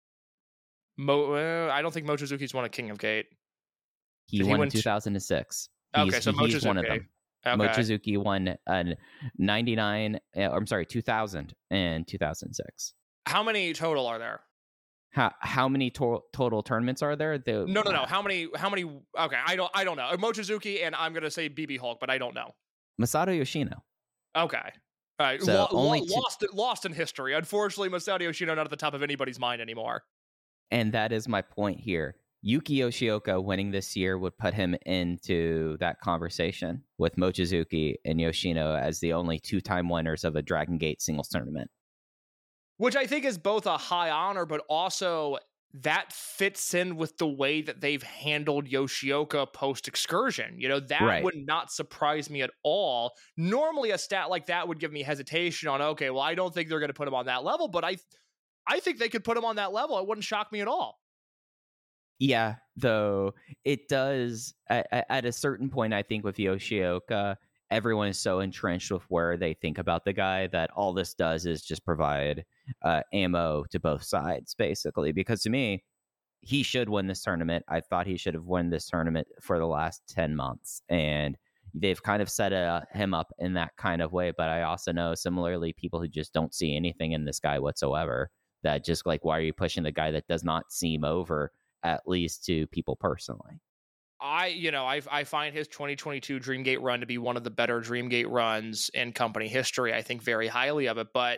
Mo- uh, I don't think Mochizuki's won a King of Gate.
He
Did he
won
win
in two thousand six.
Okay,
He's,
so
he's
Mochizuki.
one of them.
Okay.
Mochizuki won a ninety-nine, uh, I'm sorry, two thousand and two thousand six.
How many total are there?
How how many to- total tournaments are there? The,
No, no, no. How many? How many? Okay, I don't. I don't know. Mochizuki and I'm gonna say B B Hulk, but I don't know.
Masato Yoshino.
Okay. All right.
So
Lo-
only
lo-
two-
lost, lost in history. Unfortunately, Masato Yoshino not at the top of anybody's mind anymore.
And that is my point here. Yuki Yoshioka winning this year would put him into that conversation with Mochizuki and Yoshino as the only two-time winners of a Dragon Gate singles tournament.
Which I think is both a high honor, but also that fits in with the way that they've handled Yoshioka post-excursion. You know, that
Right.
would not surprise me at all. Normally, a stat like that would give me hesitation on, okay, well, I don't think they're going to put him on that level, but I, I think they could put him on that level. It wouldn't shock me at all.
Yeah, though it does at, at a certain point, I think with Yoshioka, everyone is so entrenched with where they think about the guy that all this does is just provide uh, ammo to both sides, basically. Because to me, he should win this tournament. I thought he should have won this tournament for the last ten months. And they've kind of set uh, him up in that kind of way. But I also know similarly people who just don't see anything in this guy whatsoever, that just like, why are you pushing the guy that does not seem over, at least to people personally?
I, you know, I I find his twenty twenty-two Dreamgate run to be one of the better Dreamgate runs in company history. I think very highly of it. But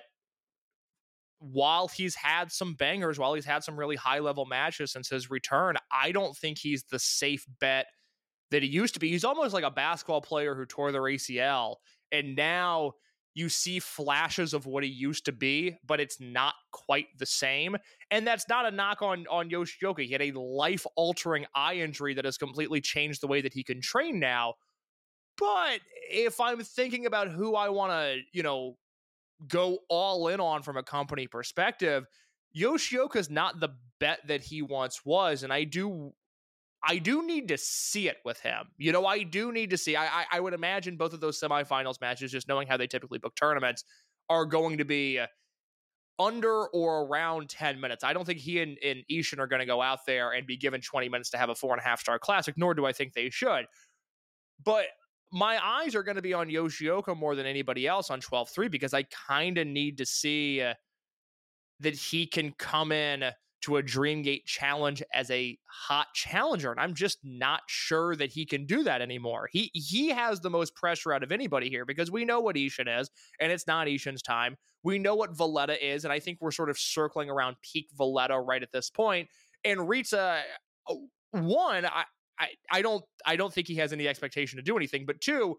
while he's had some bangers, while he's had some really high level matches since his return, I don't think he's the safe bet that he used to be. He's almost like a basketball player who tore their A C L, and now you see flashes of what he used to be, but it's not quite the same. And that's not a knock on, on Yoshioka. He had a life-altering eye injury that has completely changed the way that he can train now. But if I'm thinking about who I want to, you know, go all in on from a company perspective, Yoshioka's not the bet that he once was. And I do... I do need to see it with him. You know, I do need to see. I, I I would imagine both of those semifinals matches, just knowing how they typically book tournaments, are going to be under or around ten minutes. I don't think he and, and Ishin are going to go out there and be given twenty minutes to have a four and a half star classic, nor do I think they should. But my eyes are going to be on Yoshioka more than anybody else on twelve three because I kind of need to see uh, that he can come in to a Dreamgate challenge as a hot challenger. And I'm just not sure that he can do that anymore. He he has the most pressure out of anybody here because we know what Ishin is, and it's not Ishin's time. We know what Valletta is, and I think we're sort of circling around peak Valletta right at this point. And Rita, one, I, I, I don't I don't think he has any expectation to do anything. But two,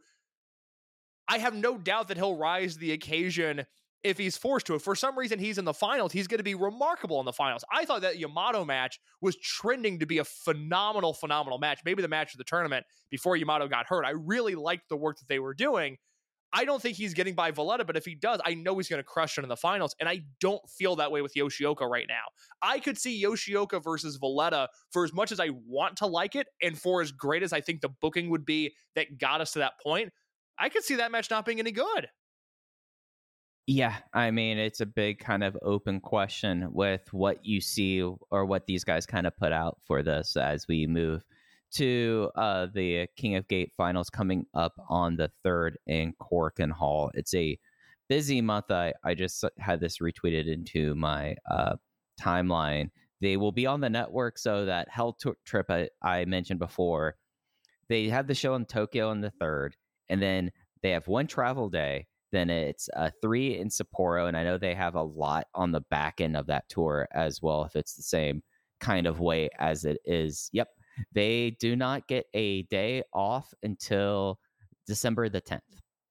I have no doubt that he'll rise to the occasion if he's forced to. If for some reason he's in the finals, he's going to be remarkable in the finals. I thought that Yamato match was trending to be a phenomenal, phenomenal match. Maybe the match of the tournament before Yamato got hurt. I really liked the work that they were doing. I don't think he's getting by Valletta, but if he does, I know he's going to crush it in the finals, and I don't feel that way with Yoshioka right now. I could see Yoshioka versus Valletta for as much as I want to like it, and for as great as I think the booking would be that got us to that point, I could see that match not being any good.
Yeah, I mean, it's a big kind of open question with what you see or what these guys kind of put out for this as we move to uh, the King of Gate finals coming up on the third in Korakuen Hall. It's a busy month. I, I just had this retweeted into my uh, timeline. They will be on the network, so that Hell t- Trip I, I mentioned before, they have the show in Tokyo on the third, and then they have one travel day. Then it's uh, three in Sapporo, and I know they have a lot on the back end of that tour as well, if it's the same kind of way as it is. Yep, they do not get a day off until December the tenth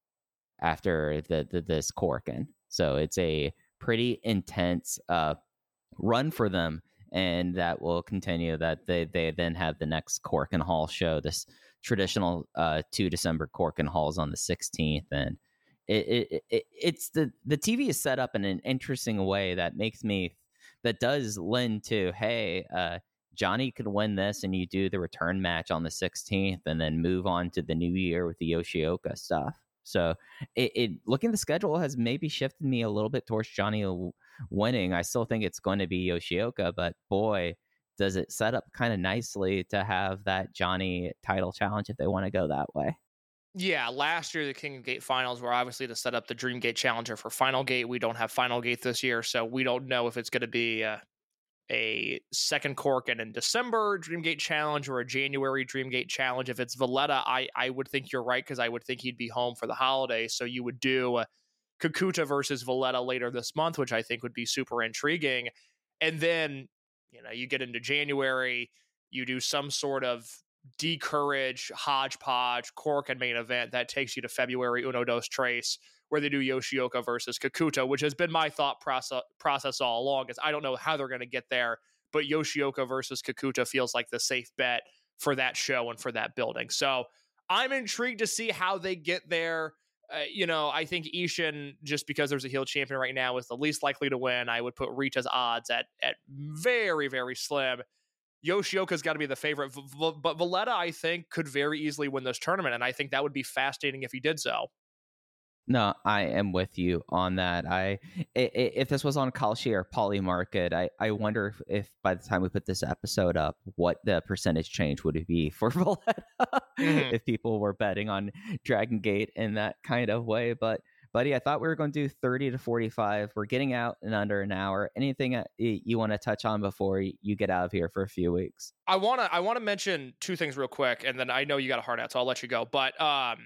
after the, the this Korakuen. So it's a pretty intense uh, run for them, and that will continue. That they, they then have the next Korakuen Hall show, this traditional uh, two December Korakuen Halls on the sixteenth, and It, it, it it's the the T V is set up in an interesting way that makes me that does lend to, hey, uh, Johnny could win this, and you do the return match on the sixteenth, and then move on to the new year with the Yoshioka stuff. So it, it looking at the schedule has maybe shifted me a little bit towards Johnny winning. I still think it's going to be Yoshioka, but boy, does it set up kind of nicely to have that Johnny title challenge if they want to go that way.
Yeah, last year the King of Gate finals were obviously to set up the Dream Gate Challenger for Final Gate. We don't have Final Gate this year, so we don't know if it's going to be a, a second Korakuen in December Dream Gate Challenge or a January Dream Gate Challenge. If it's Valletta, I, I would think you're right, because I would think he'd be home for the holidays. So you would do Kakuta versus Valletta later this month, which I think would be super intriguing. And then, you know, you get into January, you do some sort of Decourage, hodgepodge, Korakuen main event that takes you to February Uno Dos Tres, where they do Yoshioka versus Kakuta, which has been my thought process process all along. Is I don't know how they're going to get there, but Yoshioka versus Kakuta feels like the safe bet for that show and for that building. So I'm intrigued to see how they get there. Uh, you know, I think Ishin, just because there's a heel champion right now, is the least likely to win. I would put Rita's odds at at very, very slim. Yoshioka's got to be the favorite, but Valletta, I think, could very easily win this tournament, and I think that would be fascinating if he did so.
No, I am with you on that. I if this was on Kalshi or Poly Market, I, I wonder if, if by the time we put this episode up, what the percentage change would be for Valletta mm-hmm. if people were betting on Dragon Gate in that kind of way. But buddy, I thought we were going to do thirty to forty-five. We're getting out in under an hour. Anything you want to touch on before you get out of here for a few weeks?
I want to I want to mention two things real quick, and then I know you got a hard out, so I'll let you go. But um,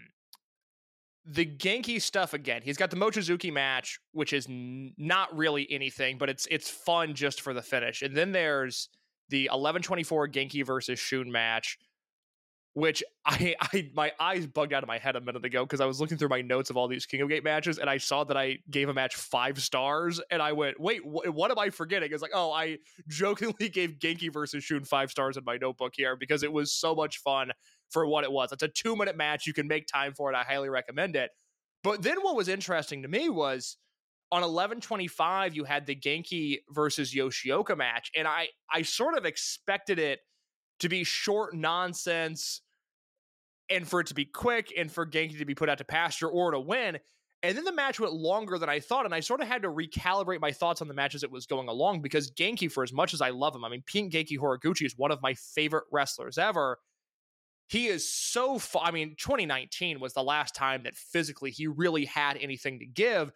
the Genki stuff again. He's got the Mochizuki match, which is n- not really anything, but it's it's fun just for the finish. And then there's the eleven twenty-four Genki versus Shun match, which I, I my eyes bugged out of my head a minute ago because I was looking through my notes of all these King of Gate matches, and I saw that I gave a match five stars, and I went, wait, wh- what am I forgetting? It's like, oh, I jokingly gave Genki versus Shun five stars in my notebook here because it was so much fun for what it was. It's a two-minute match. You can make time for it. I highly recommend it. But then what was interesting to me was on eleven twenty-five, you had the Genki versus Yoshioka match, and I I sort of expected it to be short nonsense and for it to be quick and for Genki to be put out to pasture or to win. And then the match went longer than I thought, and I sort of had to recalibrate my thoughts on the match as it was going along, because Genki, for as much as I love him, I mean, Pink Genki Horiguchi is one of my favorite wrestlers ever. He is so fun. I mean, twenty nineteen was the last time that physically he really had anything to give.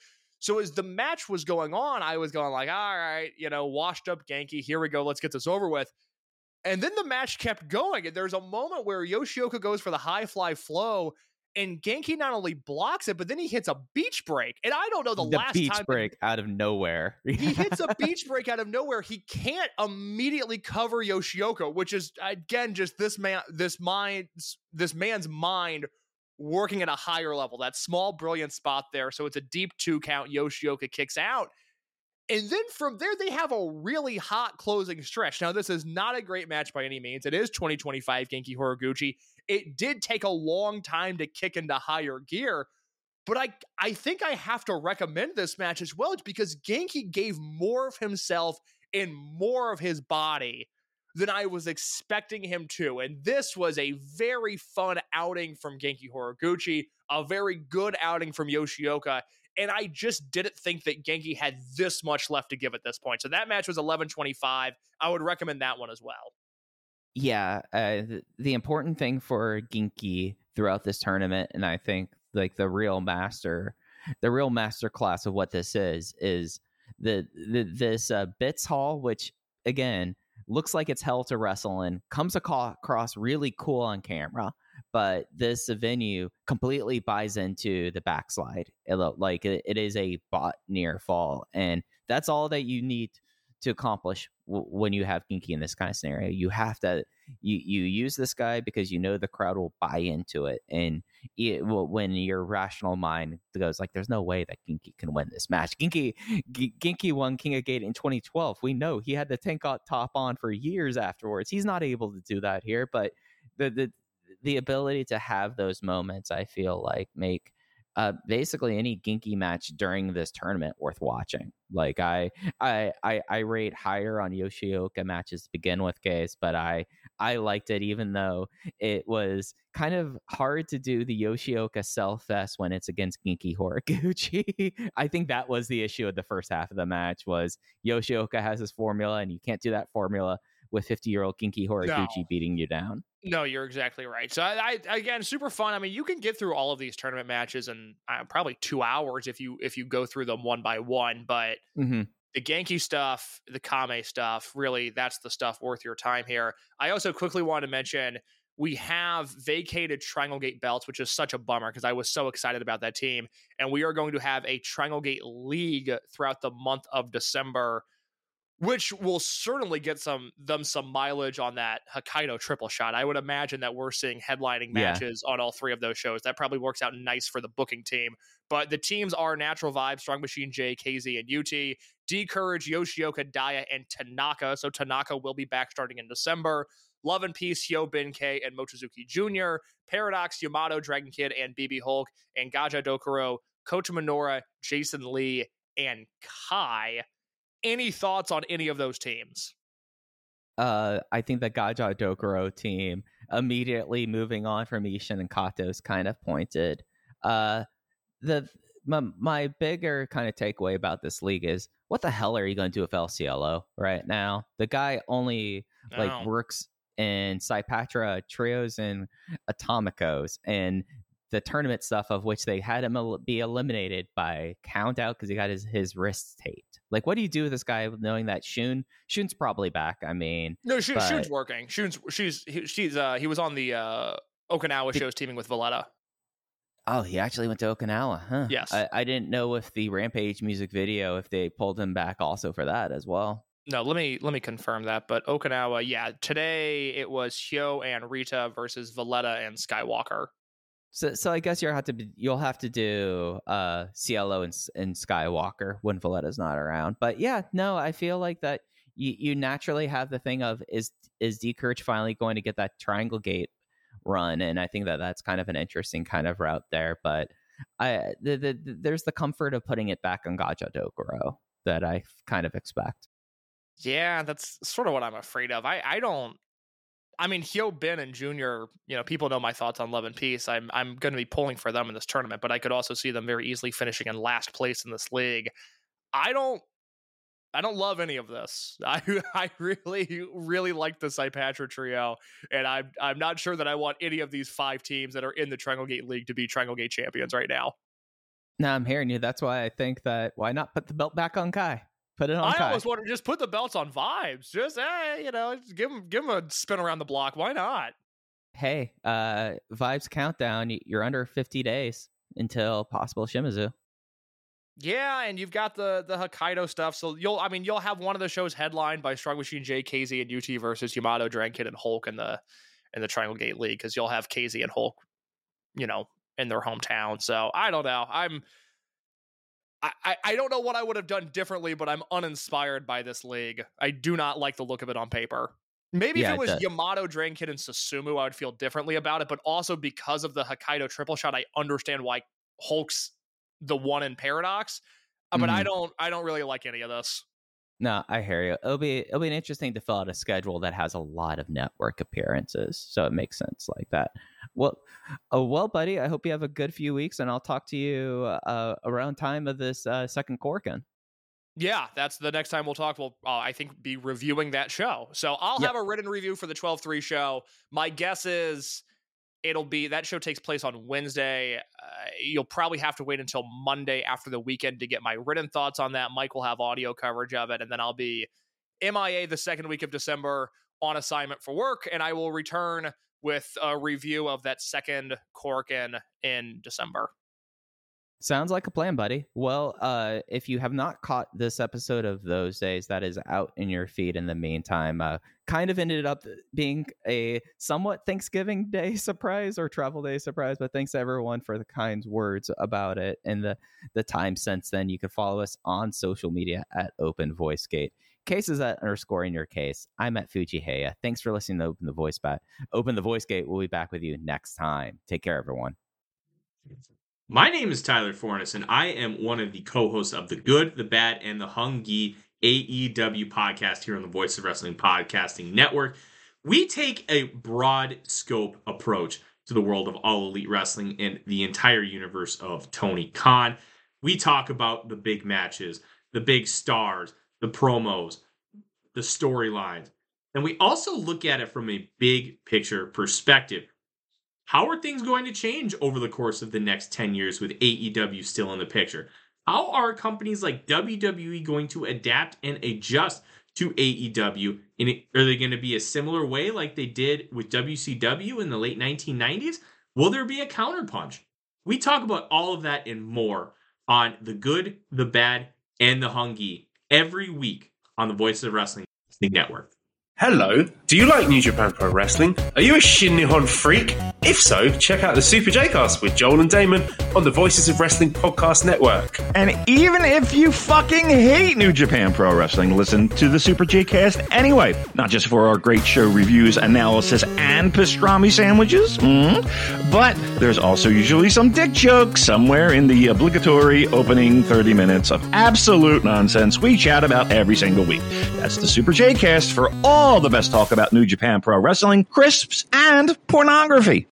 So as the match was going on, I was going like, all right, you know, washed up Genki. Here we go. Let's get this over with. And then the match kept going. And there's a moment where Yoshioka goes for the high fly flow, and Genki not only blocks it, but then he hits a beach break. And I don't know the,
the
last
beach
time
break out of nowhere.
he hits a beach break out of nowhere. He can't immediately cover Yoshioka, which is again just this man, this mind, this man's mind working at a higher level. That small, brilliant spot there. So it's a deep two count. Yoshioka kicks out. And then from there, they have a really hot closing stretch. Now, this is not a great match by any means. It is twenty twenty-five Genki Horiguchi. It did take a long time to kick into higher gear, but I, I think I have to recommend this match as well. It's because Genki gave more of himself and more of his body than I was expecting him to. And this was a very fun outing from Genki Horiguchi, a very good outing from Yoshioka. And I just didn't think that Genki had this much left to give at this point. So that match was eleven twenty-five. I would recommend that one as well.
Yeah, uh, the, the important thing for Genki throughout this tournament, and I think like the real master, the real master class of what this is, is the, the this uh, Bits Hall, which again looks like it's hell to wrestle in, comes across really cool on camera, but this venue completely buys into the backslide. It, like it, it is a bot near fall, and that's all that you need to accomplish w- when you have Genki in this kind of scenario. You have to you you use this guy because you know the crowd will buy into it, and it, well, when your rational mind goes like, "There's no way that Genki can win this match." Genki G- Genki won King of Gate in twenty twelve. We know he had the tank top on for years afterwards. He's not able to do that here, but the the the ability to have those moments, I feel like, make uh, basically any Genki match during this tournament worth watching. Like I, I, I, I rate higher on Yoshioka matches to begin with, case, but I, I liked it even though it was kind of hard to do the Yoshioka Cell Fest when it's against Genki Horiguchi. I think that was the issue of the first half of the match was Yoshioka has his formula, and you can't do that formula with fifty-year-old Genki Horiguchi no. beating you down.
No, you're exactly right. So I, I, again, super fun. I mean, you can get through all of these tournament matches in uh, probably two hours if you if you go through them one by one. But
mm-hmm.
the Genki stuff, the Kame stuff, really, that's the stuff worth your time here. I also quickly want to mention we have vacated Triangle Gate belts, which is such a bummer because I was so excited about that team. And we are going to have a Triangle Gate League throughout the month of December, which will certainly get some them some mileage on that Hokkaido triple shot. I would imagine that we're seeing headlining matches yeah. on all three of those shows. That probably works out nice for the booking team. But the teams are Natural Vibe, Strong Machine J, K Z, and U T. D-Courage, Yoshioka, Daya, and Tanaka. So Tanaka will be back starting in December. Love and Peace, Hyo Benkei, and Mochizuki Junior Paradox, Yamato, Dragon Kid, and B B Hulk. And Gaja Dokuro, Kota Minoura, Jason Lee, and Kai. Any thoughts on any of those teams?
Uh, I think the Gaja Dokuro team immediately moving on from Ishin and Kato is kind of pointed. Uh, the my, my bigger kind of takeaway about this league is what the hell are you going to do with L C L O right now? The guy only like
oh.
works in Saipatra trios and Atomicos, and the tournament stuff of which they had him el- be eliminated by count out because he got his, his wrists taped. Like, what do you do with this guy knowing that Shun Shun's probably back? I mean,
no, Shun,
but...
Shun's working. Shun's she's he, she's uh he was on the uh, Okinawa the... shows teaming with Valletta.
Oh, he actually went to Okinawa, huh?
Yes.
I, I didn't know if the Rampage music video if they pulled him back also for that as well.
No, let me let me confirm that. But Okinawa, yeah, today it was Hyo and Rita versus Valletta and Skywalker.
So, so I guess you'll have to be, you'll have to do uh, C L O and, and Skywalker when Valletta's not around. But yeah, no, I feel like that you, you naturally have the thing of is is D-Courage finally going to get that Triangle Gate run, and I think that that's kind of an interesting kind of route there. But I the, the, the, there's the comfort of putting it back on Gaja Dokuro that I kind of expect.
Yeah, that's sort of what I'm afraid of. I I don't. I mean, Hyo Ben and Junior, you know, people know my thoughts on Love and Peace. I'm I'm going to be pulling for them in this tournament, but I could also see them very easily finishing in last place in this league. I don't, I don't love any of this. I I really really like the Saipatra trio, and I'm I'm not sure that I want any of these five teams that are in the Triangle Gate League to be Triangle Gate champions right now.
No, I'm hearing you. That's why I think that why not put the belt back on Kai? Put it on
I
Kai.
almost want to just put the belts on Vibes. Just, hey, you know, just give him, give him a spin around the block. Why not?
Hey, uh, Vibes countdown. You're under fifty days until possible Shimizu.
Yeah, and you've got the the Hokkaido stuff. So you'll, I mean, you'll have one of the shows headlined by Strong Machine J, K Z, and U T versus Yamato, Dragon Kid, and Hulk in the in the Triangle Gate League, because you'll have K Z and Hulk, you know, in their hometown. So I don't know. I'm I, I, I don't know what I would have done differently, but I'm uninspired by this league. I do not like the look of it on paper. Maybe
yeah,
if it was
it
Yamato, Dragon Kid, and Susumu, I would feel differently about it. But also because of the Hokkaido triple shot, I understand why Hulk's the one in Paradox. Uh, but
Mhm.
I don't I don't really like any of this.
No, I hear you. It'll be it'll be interesting to fill out a schedule that has a lot of network appearances, so it makes sense like that. Well, uh, well, buddy, I hope you have a good few weeks, and I'll talk to you uh, around time of this uh, second Corkin.
Yeah, that's the next time we'll talk. We'll, uh, I think, be reviewing that show. So I'll
Yep.
have a written review for the twelve three show. My guess is it'll be, that show takes place on Wednesday. Uh, you'll probably have to wait until Monday after the weekend to get my written thoughts on that. Mike will have audio coverage of it, and then I'll be M I A the second week of December on assignment for work, and I will return with a review of that second Corkin in December.
Sounds like a plan, buddy. Well, uh, if you have not caught this episode of Those Days, that is out in your feed in the meantime. Uh, kind of ended up being a somewhat Thanksgiving Day surprise or Travel Day surprise, but thanks to everyone for the kind words about it and the, the time since then. You can follow us on social media at Open Voice Gate. Case is at underscore in your case. I'm at Fujiheya. Thanks for listening to Open the Voice Bat. Open the Voice Gate. We'll be back with you next time. Take care, everyone.
My name is Tyler Fornes, and I am one of the co-hosts of The Good, The Bad, and The Hungy A E W podcast here on the Voice of Wrestling Podcasting Network. We take a broad scope approach to the world of All Elite Wrestling and the entire universe of Tony Khan. We talk about the big matches, the big stars, the promos, the storylines, and we also look at it from a big picture perspective. How are things going to change over the course of the next ten years with A E W still in the picture? How are companies like W W E going to adapt and adjust to A E W? In it, are they going to be a similar way like they did with W C W in the late nineteen nineties? Will there be a counterpunch? We talk about all of that and more on The Good, The Bad, and The Hungy every week on the Voices of Wrestling Network.
Hello, do you like New Japan Pro Wrestling? Are you a Shin Nihon freak? If so, check out the Super J-Cast with Joel and Damon on the Voices of Wrestling Podcast Network.
And even if you fucking hate New Japan Pro Wrestling, listen to the Super J-Cast anyway. Not just for our great show reviews, analysis, and pastrami sandwiches, mm-hmm. but there's also usually some dick jokes somewhere in the obligatory opening thirty minutes of absolute nonsense we chat about every single week. That's the Super J-Cast for all the best talk about New Japan Pro Wrestling, crisps, and pornography.